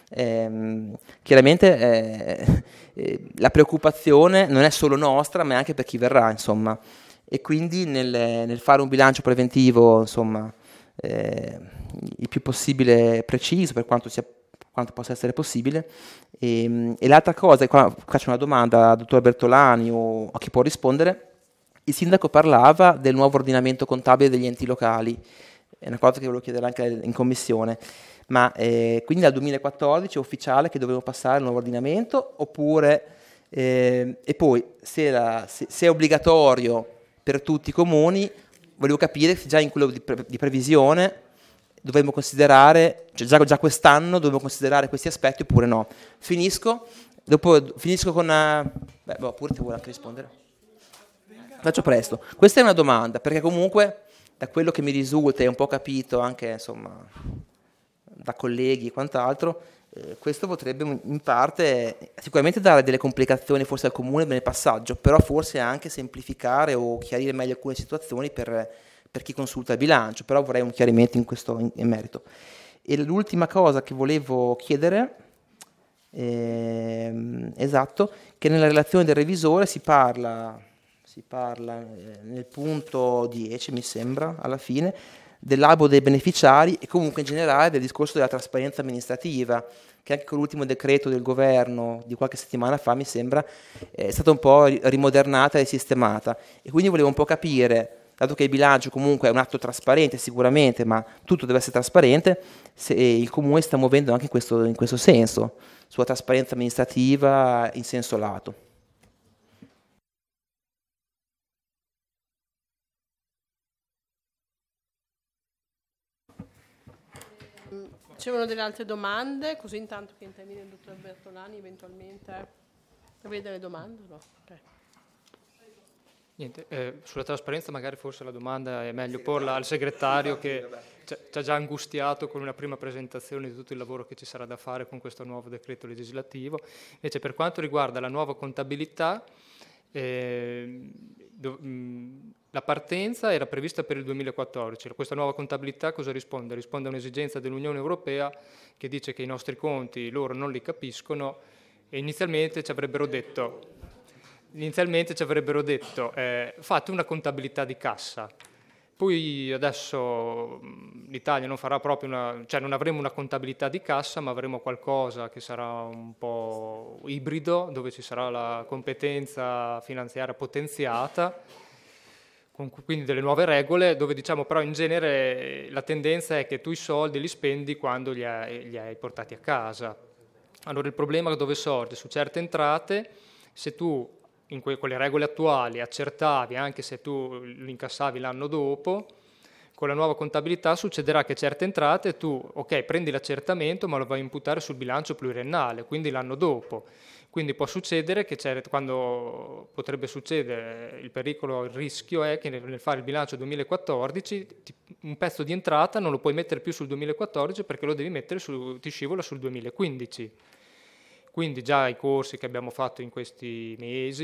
chiaramente la preoccupazione non è solo nostra, ma è anche per chi verrà, insomma, e quindi nel fare un bilancio preventivo, insomma, il più possibile preciso, per quanto possa essere possibile. E l'altra cosa, e qua faccio una domanda al dottor Bertolani o a chi può rispondere. Il sindaco parlava del nuovo ordinamento contabile degli enti locali, è una cosa che volevo chiedere anche in commissione, ma quindi dal 2014 è ufficiale che dovevo passare il nuovo ordinamento, oppure e poi se è obbligatorio per tutti i comuni, volevo capire se già in quello di previsione dovremmo considerare, cioè già quest'anno dovremmo considerare questi aspetti oppure no. Finisco con... oppure ti vuoi anche rispondere? Faccio presto. Questa è una domanda, perché comunque da quello che mi risulta e un po' capito anche insomma da colleghi e quant'altro, Questo potrebbe in parte sicuramente dare delle complicazioni forse al comune nel passaggio, però forse anche semplificare o chiarire meglio alcune situazioni per chi consulta il bilancio, però vorrei un chiarimento in merito. E l'ultima cosa che volevo chiedere, esatto, che nella relazione del revisore si parla nel punto 10, mi sembra, alla fine, dell'albo dei beneficiari e comunque in generale del discorso della trasparenza amministrativa, che anche con l'ultimo decreto del governo di qualche settimana fa, mi sembra, è stata un po' rimodernata e sistemata. E quindi volevo un po' capire, dato che il bilancio comunque è un atto trasparente sicuramente, ma tutto deve essere trasparente, se il comune sta muovendo anche in questo senso, sulla trasparenza amministrativa in senso lato.
C'erano delle altre domande, così intanto che interviene il dottor Bertolani eventualmente. Avete delle domande? No? Okay.
Niente, sulla trasparenza magari forse la domanda è meglio porla al segretario che ci ha già angustiato con una prima presentazione di tutto il lavoro che ci sarà da fare con questo nuovo decreto legislativo. Invece per quanto riguarda la nuova contabilità, la partenza era prevista per il 2014. Questa nuova contabilità cosa risponde? Risponde a un'esigenza dell'Unione Europea che dice che i nostri conti loro non li capiscono e inizialmente ci avrebbero detto fate una contabilità di cassa. Poi adesso l'Italia non farà proprio non avremo una contabilità di cassa, ma avremo qualcosa che sarà un po' ibrido, dove ci sarà la competenza finanziaria potenziata, con quindi delle nuove regole, dove diciamo però in genere la tendenza è che tu i soldi li spendi quando li hai portati a casa. Allora il problema dove sorge? Su certe entrate, se tu con le regole attuali accertavi, anche se tu li incassavi l'anno dopo, con la nuova contabilità succederà che certe entrate tu, ok, prendi l'accertamento ma lo vai a imputare sul bilancio pluriennale, quindi l'anno dopo. Quindi può succedere che quando potrebbe succedere il pericolo, il rischio è che nel fare il bilancio 2014 un pezzo di entrata non lo puoi mettere più sul 2014 perché lo devi mettere ti scivola sul 2015. Quindi già i corsi che abbiamo fatto in questi mesi,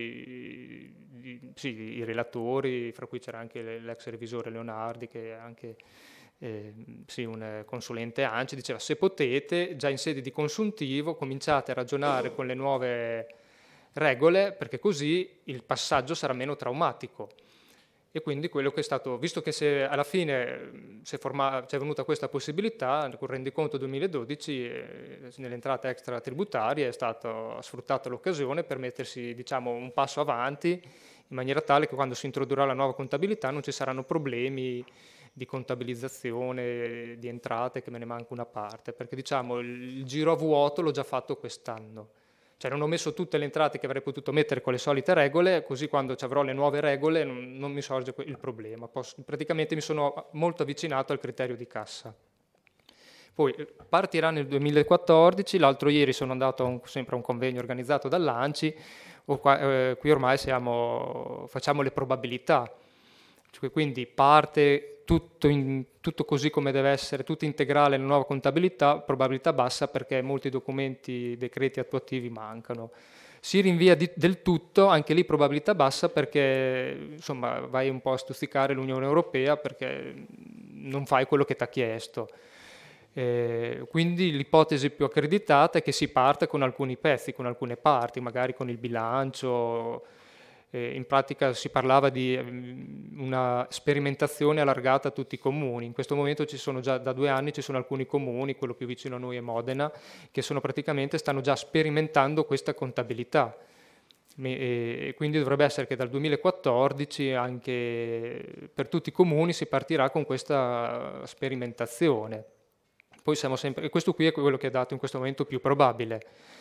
i relatori, fra cui c'era anche l'ex revisore Leonardi, che è anche un consulente ANCI, diceva se potete, già in sede di consuntivo, cominciate a ragionare con le nuove regole, perché così il passaggio sarà meno traumatico. E quindi quello che è stato, visto che se alla fine c'è venuta questa possibilità, con il rendiconto 2012, nell'entrata extra tributaria ha sfruttato l'occasione per mettersi un passo avanti, in maniera tale che quando si introdurrà la nuova contabilità non ci saranno problemi di contabilizzazione, di entrate, che me ne manca una parte, perché il giro a vuoto l'ho già fatto quest'anno. Cioè non ho messo tutte le entrate che avrei potuto mettere con le solite regole, così quando ci avrò le nuove regole non mi sorge il problema. Praticamente mi sono molto avvicinato al criterio di cassa. Poi partirà nel 2014, l'altro ieri sono andato sempre a un convegno organizzato dall'ANCI, qui ormai facciamo le probabilità, quindi parte tutto così come deve essere, tutto integrale nella nuova contabilità, probabilità bassa perché molti documenti, decreti attuativi mancano. Si rinvia del tutto, anche lì probabilità bassa perché vai un po' a stuzzicare l'Unione Europea perché non fai quello che ti ha chiesto. Quindi l'ipotesi più accreditata è che si parta con alcuni pezzi, con alcune parti, magari con il bilancio. In pratica si parlava di una sperimentazione allargata a tutti i comuni. In questo momento da 2 anni ci sono alcuni comuni, quello più vicino a noi è Modena, che stanno già sperimentando questa contabilità. E quindi dovrebbe essere che dal 2014 anche per tutti i comuni si partirà con questa sperimentazione. Poi e questo qui è quello che è dato in questo momento più probabile.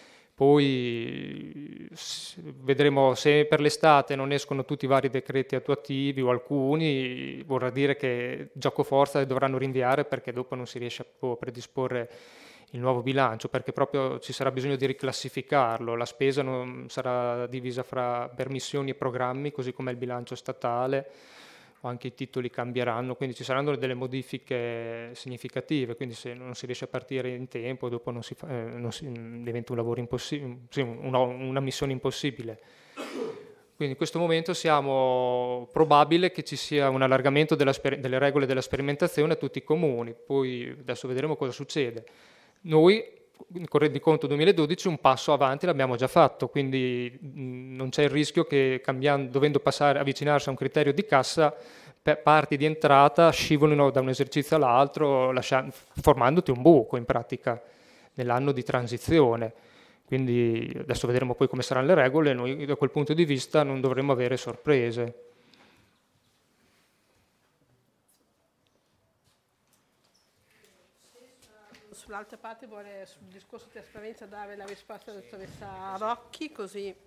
Poi vedremo se per l'estate non escono tutti i vari decreti attuativi o alcuni, vorrà dire che giocoforza dovranno rinviare perché dopo non si riesce a predisporre il nuovo bilancio, perché proprio ci sarà bisogno di riclassificarlo, la spesa non sarà divisa per missioni e programmi, così come il bilancio statale. o anche i titoli cambieranno, quindi ci saranno delle modifiche significative, quindi se non si riesce a partire in tempo dopo diventa un lavoro impossibile, sì, una missione impossibile. Quindi in questo momento siamo probabile che ci sia un allargamento delle regole della sperimentazione a tutti i comuni, poi adesso vedremo cosa succede. Noi, con il rendiconto 2012, un passo avanti l'abbiamo già fatto, quindi non c'è il rischio che dovendo avvicinarsi a un criterio di cassa, parti di entrata scivolino da un esercizio all'altro, formandoti un buco in pratica nell'anno di transizione. Quindi adesso vedremo poi come saranno le regole, noi da quel punto di vista non dovremmo avere sorprese.
Sull'altra parte sul discorso di trasparenza dare la risposta alla dottoressa Rocchi, così.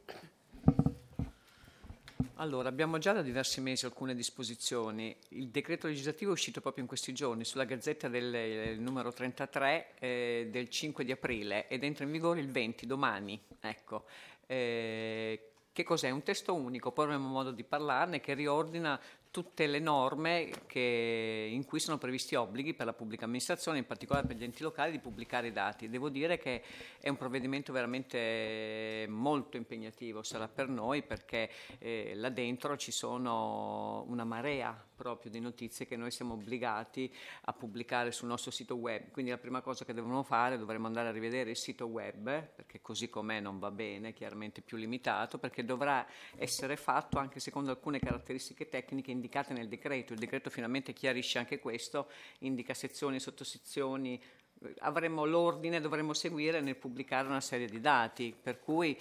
Allora, abbiamo già da diversi mesi alcune disposizioni. Il decreto legislativo è uscito proprio in questi giorni sulla Gazzetta del numero 33 del 5 di aprile ed entra in vigore il 20, domani. Ecco. Che cos'è? Un testo unico, poi avremo modo di parlarne, che riordina tutte le norme in cui sono previsti obblighi per la pubblica amministrazione, in particolare per gli enti locali, di pubblicare i dati. Devo dire che è un provvedimento veramente molto impegnativo, sarà per noi, perché là dentro ci sono una marea proprio di notizie che noi siamo obbligati a pubblicare sul nostro sito web. Quindi la prima cosa che dovremo andare a rivedere il sito web, perché così com'è non va bene, chiaramente più limitato, perché dovrà essere fatto anche secondo alcune caratteristiche tecniche indicate nel decreto. Il decreto finalmente chiarisce anche questo, indica sezioni, sottosezioni, avremo l'ordine, dovremo seguire nel pubblicare una serie di dati, per cui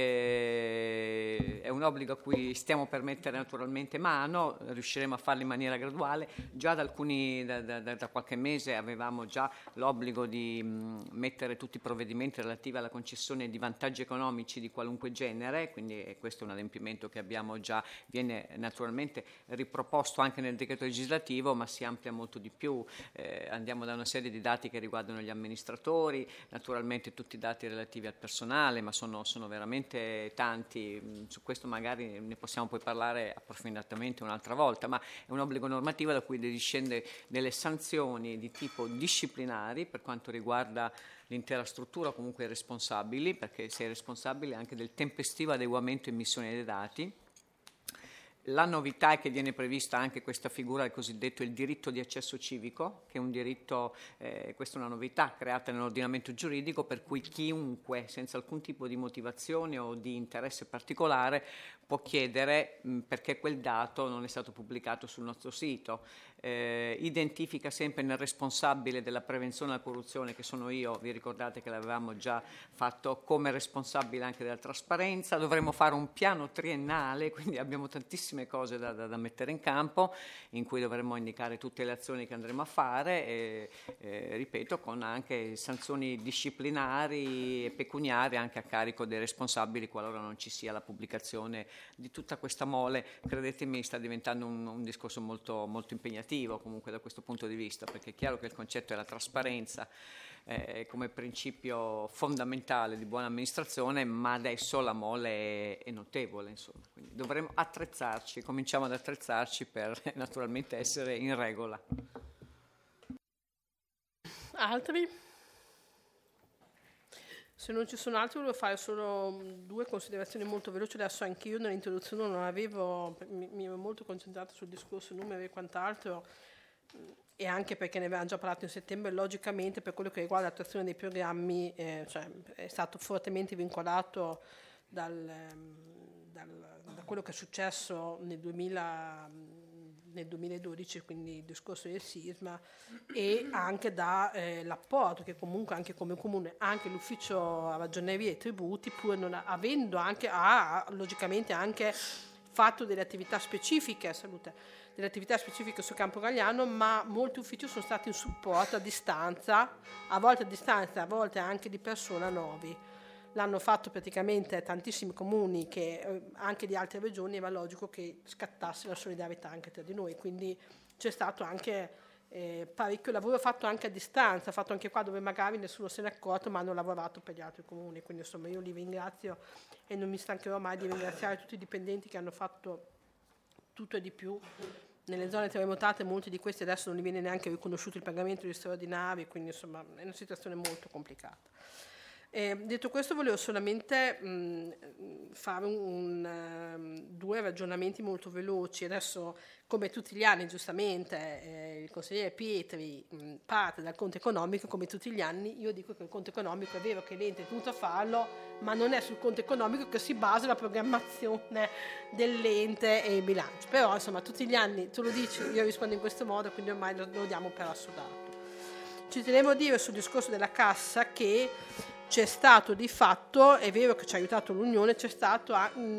è un obbligo a cui stiamo per mettere naturalmente mano, riusciremo a farlo in maniera graduale. Già da qualche mese avevamo già l'obbligo di mettere tutti i provvedimenti relativi alla concessione di vantaggi economici di qualunque genere, quindi questo è un adempimento che abbiamo già, viene naturalmente riproposto anche nel decreto legislativo, ma si amplia molto di più, andiamo da una serie di dati che riguardano gli amministratori, naturalmente tutti i dati relativi al personale, ma sono veramente tanti. Su questo magari ne possiamo poi parlare approfonditamente un'altra volta, ma è un obbligo normativo da cui discende delle sanzioni di tipo disciplinari per quanto riguarda l'intera struttura, comunque i responsabili, perché sei responsabile anche del tempestivo adeguamento e emissione dei dati. La novità è che viene prevista anche questa figura, il cosiddetto il diritto di accesso civico, che è un diritto, questa è una novità creata nell'ordinamento giuridico, per cui chiunque, senza alcun tipo di motivazione o di interesse particolare, può chiedere perché quel dato non è stato pubblicato sul nostro sito. Identifica sempre nel responsabile della prevenzione della corruzione, che sono io, vi ricordate che l'avevamo già fatto, come responsabile anche della trasparenza. Dovremo fare un piano triennale, quindi abbiamo tantissime cose da mettere in campo, in cui dovremo indicare tutte le azioni che andremo a fare, ripeto, con anche sanzioni disciplinari e pecuniarie anche a carico dei responsabili qualora non ci sia la pubblicazione di tutta questa mole. Credetemi, sta diventando un discorso molto, molto impegnativo comunque da questo punto di vista, perché è chiaro che il concetto è la trasparenza come principio fondamentale di buona amministrazione, ma adesso la mole è notevole, insomma. Quindi dovremo attrezzarci, cominciamo ad attrezzarci per naturalmente essere in regola.
Altri? Se non ci sono altri, volevo fare solo due considerazioni molto veloci. Adesso anch'io nell'introduzione non avevo, mi ero molto concentrata sul discorso numeri e quant'altro, e anche perché ne avevamo già parlato in settembre. Logicamente, per quello che riguarda l'attuazione dei programmi, è stato fortemente vincolato da quello che è successo nel 2012, quindi il discorso del sisma, e anche dall'apporto che comunque anche come comune, anche l'ufficio ragioneria e tributi, pur non avendo anche, ha logicamente anche fatto delle attività specifiche, delle attività specifiche sul campo Gagliano, ma molti uffici sono stati in supporto a distanza, a volte anche di persona nuovi. L'hanno fatto praticamente tantissimi comuni, che anche di altre regioni, era logico che scattasse la solidarietà anche tra di noi, quindi c'è stato anche parecchio lavoro fatto anche a distanza, fatto anche qua dove magari nessuno se n'è accorto, ma hanno lavorato per gli altri comuni. Quindi insomma io li ringrazio e non mi stancherò mai di ringraziare tutti i dipendenti che hanno fatto tutto e di più nelle zone terremotate molti di questi adesso non gli viene neanche riconosciuto il pagamento di straordinari, quindi insomma è una situazione molto complicata. Detto questo, volevo solamente fare due ragionamenti molto veloci. Adesso, come tutti gli anni, giustamente, il consigliere Pietri parte dal conto economico, come tutti gli anni. Io dico che il conto economico è vero che l'ente è tenuto a farlo, ma non è sul conto economico che si basa la programmazione dell'ente e il bilancio. Però, insomma, tutti gli anni tu lo dici, io rispondo in questo modo, quindi ormai lo diamo per assodato. Ci tenevo a dire sul discorso della cassa che c'è stato di fatto, è vero che ci ha aiutato l'Unione, c'è stato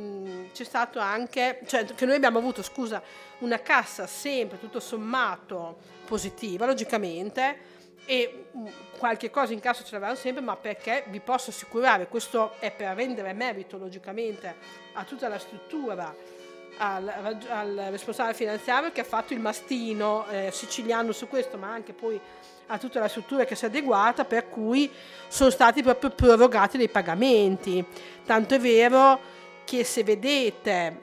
anche, cioè che noi abbiamo avuto, una cassa sempre tutto sommato positiva, logicamente, e qualche cosa in cassa ce l'avevamo sempre, ma perché vi posso assicurare, questo è per rendere merito logicamente a tutta la struttura, al responsabile finanziario che ha fatto il mastino siciliano su questo, ma anche poi a tutta la struttura che si è adeguata, per cui sono stati proprio prorogati dei pagamenti. Tanto è vero che se vedete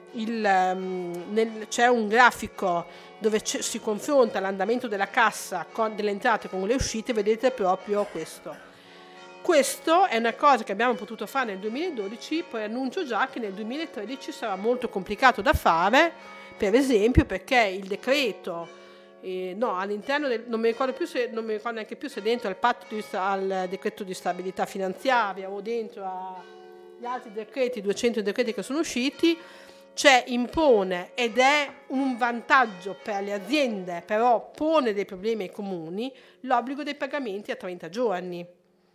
c'è un grafico dove si confronta l'andamento della cassa delle entrate con le uscite, vedete proprio questo. Questo è una cosa che abbiamo potuto fare nel 2012, poi annuncio già che nel 2013 sarà molto complicato da fare, per esempio perché il decreto all'interno non mi ricordo neanche più se dentro al decreto di stabilità finanziaria o dentro agli altri decreti, 200 decreti che sono usciti, impone, ed è un vantaggio per le aziende, però pone dei problemi ai comuni, l'obbligo dei pagamenti a 30 giorni.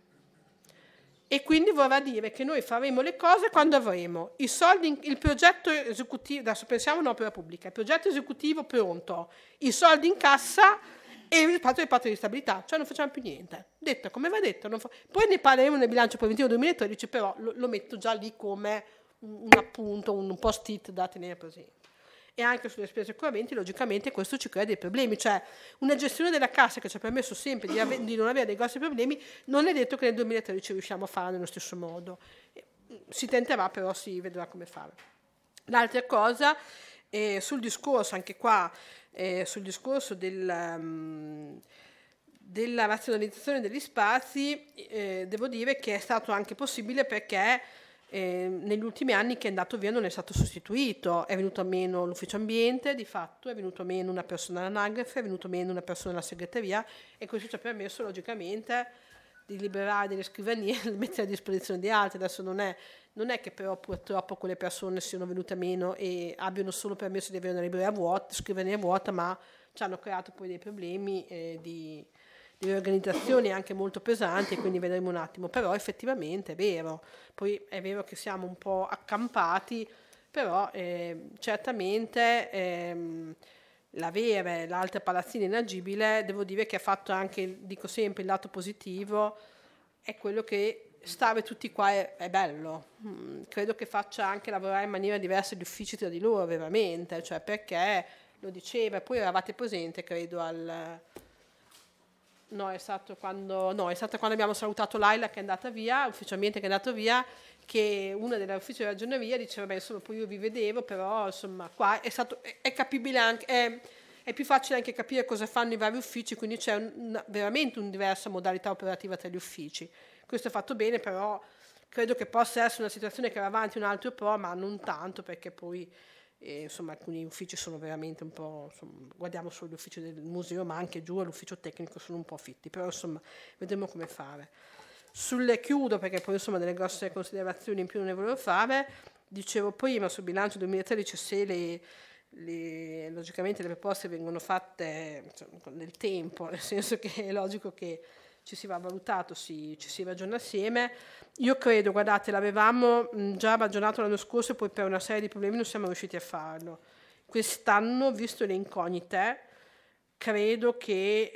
E quindi vorrà dire che noi faremo le cose quando avremo i soldi, il progetto esecutivo, adesso pensiamo a un'opera pubblica, il progetto esecutivo pronto, i soldi in cassa e il patto del patto di stabilità, cioè non facciamo più niente. Detto come va detto. Poi ne parleremo nel bilancio preventivo 2013, però lo metto già lì come un appunto, un post-it da tenere presente. E anche sulle spese correnti, logicamente, questo ci crea dei problemi. Cioè, una gestione della cassa che ci ha permesso sempre di non avere dei grossi problemi, non è detto che nel 2013 riusciamo a farlo nello stesso modo. Si tenterà, però si vedrà come fare. L'altra cosa, sul discorso, anche qua, sul discorso della razionalizzazione degli spazi, devo dire che è stato anche possibile perché negli ultimi anni che è andato via non è stato sostituito, è venuto meno l'ufficio ambiente, di fatto è venuto meno una persona all'anagrafe, è venuto meno una persona alla segreteria, e questo ci ha permesso logicamente di liberare delle scrivanie e mettere a disposizione di altri. Adesso non è che però purtroppo quelle persone siano venute meno e abbiano solo permesso di avere una libreria vuota, scrivania vuota, ma ci hanno creato poi dei problemi di organizzazioni anche molto pesanti, e quindi vedremo un attimo. Però effettivamente è vero, poi è vero che siamo un po' accampati, però certamente l'avere l'altra palazzina inagibile, devo dire che ha fatto anche, dico sempre, il lato positivo è quello che stare tutti qua è bello. Credo che faccia anche lavorare in maniera diversa gli uffici tra di loro, veramente, cioè perché lo diceva, poi eravate presente, credo, è stato quando abbiamo salutato Laila che è andata via, ufficialmente che è andato via, che una delle uffici della ragioneria diceva, insomma, poi io vi vedevo, però insomma qua è capibile anche, è più facile anche capire cosa fanno i vari uffici, quindi c'è veramente una diversa modalità operativa tra gli uffici. Questo è fatto bene, però credo che possa essere una situazione che va avanti un altro po', ma non tanto, perché poi insomma alcuni uffici sono veramente un po', insomma, guardiamo solo gli uffici del museo, ma anche giù all'ufficio tecnico sono un po' fitti, però insomma vedremo come fare. Chiudo perché poi insomma delle grosse considerazioni in più non ne volevo fare. Dicevo prima sul bilancio 2013, se logicamente le proposte vengono fatte nel tempo, nel senso che è logico che ci si va valutato, ci si ragiona assieme. Io credo, guardate, l'avevamo già ragionato l'anno scorso e poi per una serie di problemi non siamo riusciti a farlo. Quest'anno, visto le incognite, credo che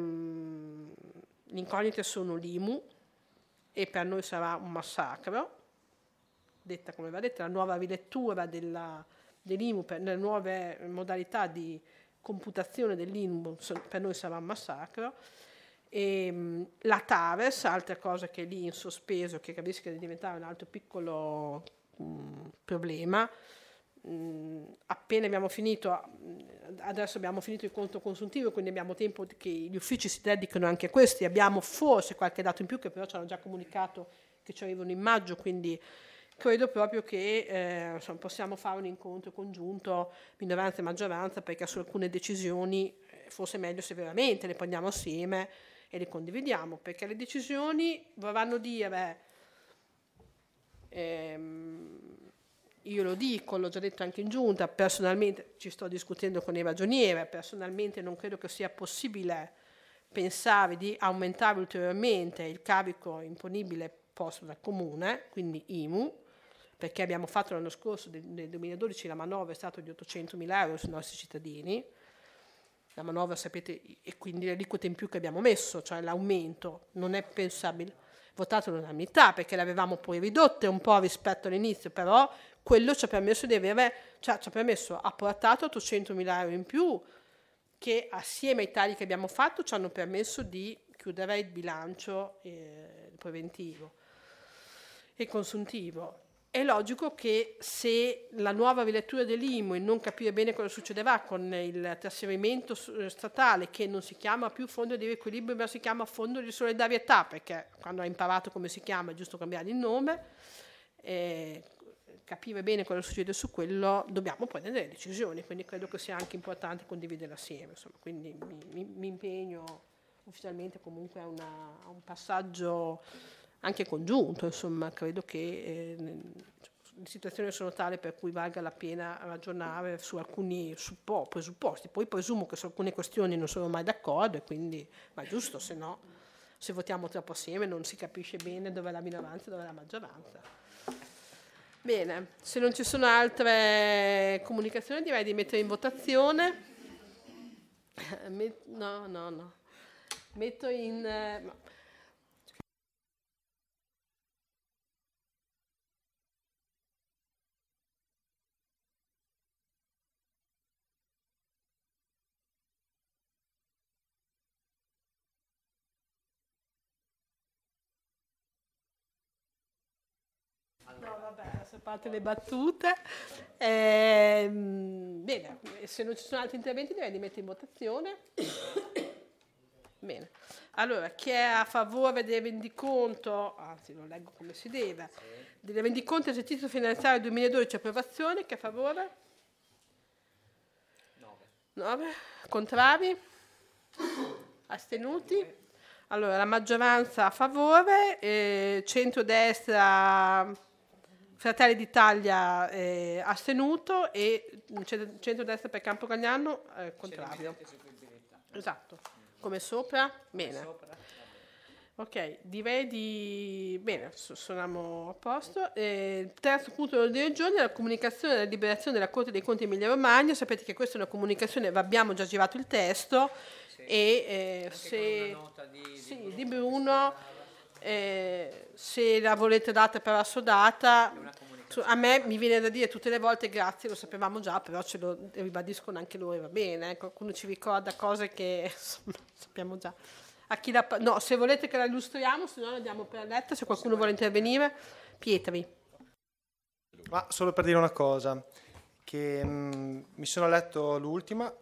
le incognite sono l'IMU, e per noi sarà un massacro, detta come va detta, la nuova rilettura dell'IMU per le nuove modalità di computazione dell'IMU per noi sarà un massacro. E la TARES, altra cosa che è lì in sospeso, che capisco che deve diventare un altro piccolo problema, appena abbiamo finito, adesso abbiamo finito il conto consuntivo, quindi abbiamo tempo che gli uffici si dedichino anche a questi, abbiamo forse qualche dato in più che però ci hanno già comunicato che ci arrivano in maggio, quindi credo proprio che possiamo fare un incontro congiunto, minoranza e maggioranza, perché su alcune decisioni forse è meglio se veramente le prendiamo assieme e le condividiamo, perché le decisioni vorranno dire, io lo dico, l'ho già detto anche in giunta, personalmente ci sto discutendo con il ragioniere, personalmente non credo che sia possibile pensare di aumentare ulteriormente il carico imponibile posto dal Comune, quindi IMU, perché abbiamo fatto l'anno scorso, nel 2012, la manovra è stata di 800.000 euro sui nostri cittadini, la manovra sapete, e quindi le aliquote in più che abbiamo messo, cioè l'aumento, non è pensabile, votato all'unanimità, perché le avevamo poi ridotte un po' rispetto all'inizio, però quello ci ha permesso di avere, cioè ci ha permesso, ha portato 800.000 euro in più, che assieme ai tagli che abbiamo fatto ci hanno permesso di chiudere il bilancio preventivo e consuntivo. È logico che se la nuova rilettura dell'IMU e non capire bene cosa succederà con il trasferimento statale, che non si chiama più fondo di riequilibrio ma si chiama fondo di solidarietà, perché quando hai imparato come si chiama è giusto cambiare il nome, capire bene cosa succede su quello, dobbiamo prendere delle decisioni, quindi credo che sia anche importante condividere assieme, insomma. Quindi mi impegno ufficialmente comunque a un passaggio anche congiunto, insomma, credo che le situazioni sono tali per cui valga la pena ragionare su alcuni presupposti, poi presumo che su alcune questioni non sono mai d'accordo e quindi va giusto, se no se votiamo troppo assieme non si capisce bene dove è la minoranza e dove è la maggioranza. Bene, se non ci sono altre comunicazioni direi di mettere in votazione. No. Metto in... No, vabbè, adesso parte le battute. Bene, se non ci sono altri interventi direi di mettere in votazione. Bene, allora chi è a favore del rendiconto, anzi lo leggo come si deve, del rendiconto esercizio finanziario 2012 approvazione, chi è a favore? 9. Contrari? Astenuti? Allora la maggioranza a favore, centrodestra, Fratelli d'Italia astenuto e centrodestra per Campocagnano contrario. Esatto, come sopra? Bene. Ok, direi di... Bene, suoniamo a posto. Terzo punto dell'ordine del giorno è la comunicazione della liberazione della Corte dei Conti Emilia Romagna. Sapete che questa è una comunicazione, abbiamo già girato il testo e se... di Bruno... se la volete data per assodata, a me mi viene da dire tutte le volte grazie, lo sapevamo già, però ce lo ribadiscono anche loro, va bene, qualcuno ci ricorda cose che insomma, sappiamo già. A chi no, se volete che la illustriamo, se no la diamo per letta, se qualcuno vuole intervenire. Pietri.
Ma solo per dire una cosa, che mi sono letto l'ultima,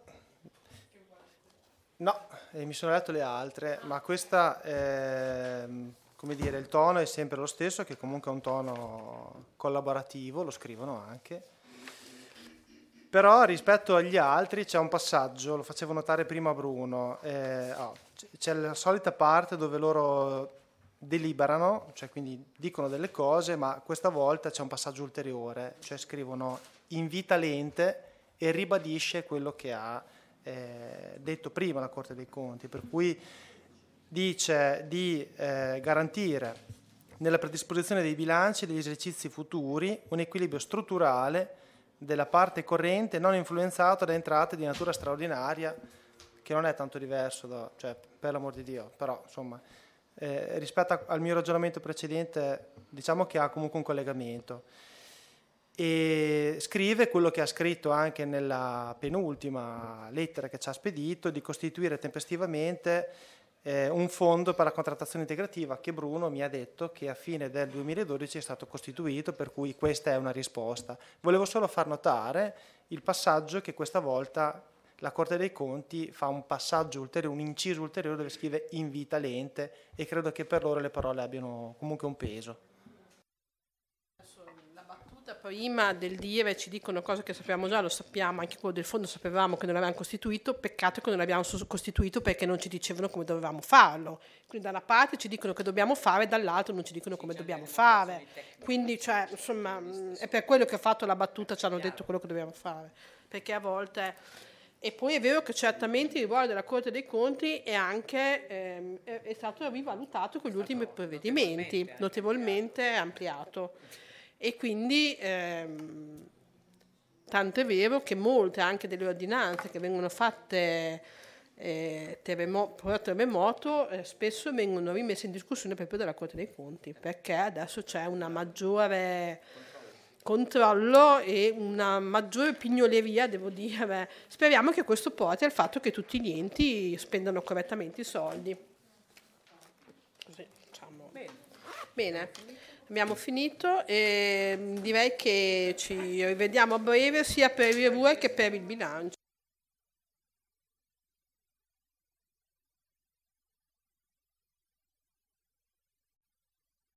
no, mi sono letto le altre, ma questa, come dire, il tono è sempre lo stesso, che comunque è un tono collaborativo, lo scrivono anche, però rispetto agli altri c'è un passaggio, lo facevo notare prima Bruno, c'è la solita parte dove loro deliberano, cioè quindi dicono delle cose, ma questa volta c'è un passaggio ulteriore, cioè scrivono invita l'ente e ribadisce quello che ha detto prima la Corte dei Conti, per cui dice di garantire nella predisposizione dei bilanci degli esercizi futuri un equilibrio strutturale della parte corrente non influenzato da entrate di natura straordinaria, che non è tanto diverso cioè, per l'amor di Dio, però insomma rispetto al mio ragionamento precedente diciamo che ha comunque un collegamento, e scrive quello che ha scritto anche nella penultima lettera che ci ha spedito, di costituire tempestivamente un fondo per la contrattazione integrativa che Bruno mi ha detto che a fine del 2012 è stato costituito, per cui questa è una risposta. Volevo solo far notare il passaggio che questa volta la Corte dei Conti fa un passaggio ulteriore, un inciso ulteriore dove scrive in vita lente, e credo che per loro le parole abbiano comunque un peso.
La battuta prima del dire ci dicono cose che sappiamo già, lo sappiamo, anche quello del fondo sapevamo che non l'avevamo costituito, peccato che non l'abbiamo costituito perché non ci dicevano come dovevamo farlo. Quindi da una parte ci dicono che dobbiamo fare, dall'altra non ci dicono come dobbiamo fare. Quindi cioè, insomma, è per quello che ho fatto la battuta, ci hanno detto quello che dobbiamo fare, perché a volte... E poi è vero che certamente il ruolo della Corte dei Conti è anche è stato rivalutato con gli ultimi provvedimenti, notevolmente ampliato. E quindi tanto è vero che molte anche delle ordinanze che vengono fatte pro terremoto spesso vengono rimesse in discussione proprio dalla Corte dei Conti, perché adesso c'è una maggiore controllo e una maggiore pignoleria, devo dire. Speriamo che questo porti al fatto che tutti gli enti spendano correttamente i soldi. Così, diciamo. Bene, abbiamo finito e direi che ci rivediamo a breve sia per il RUE che per il bilancio.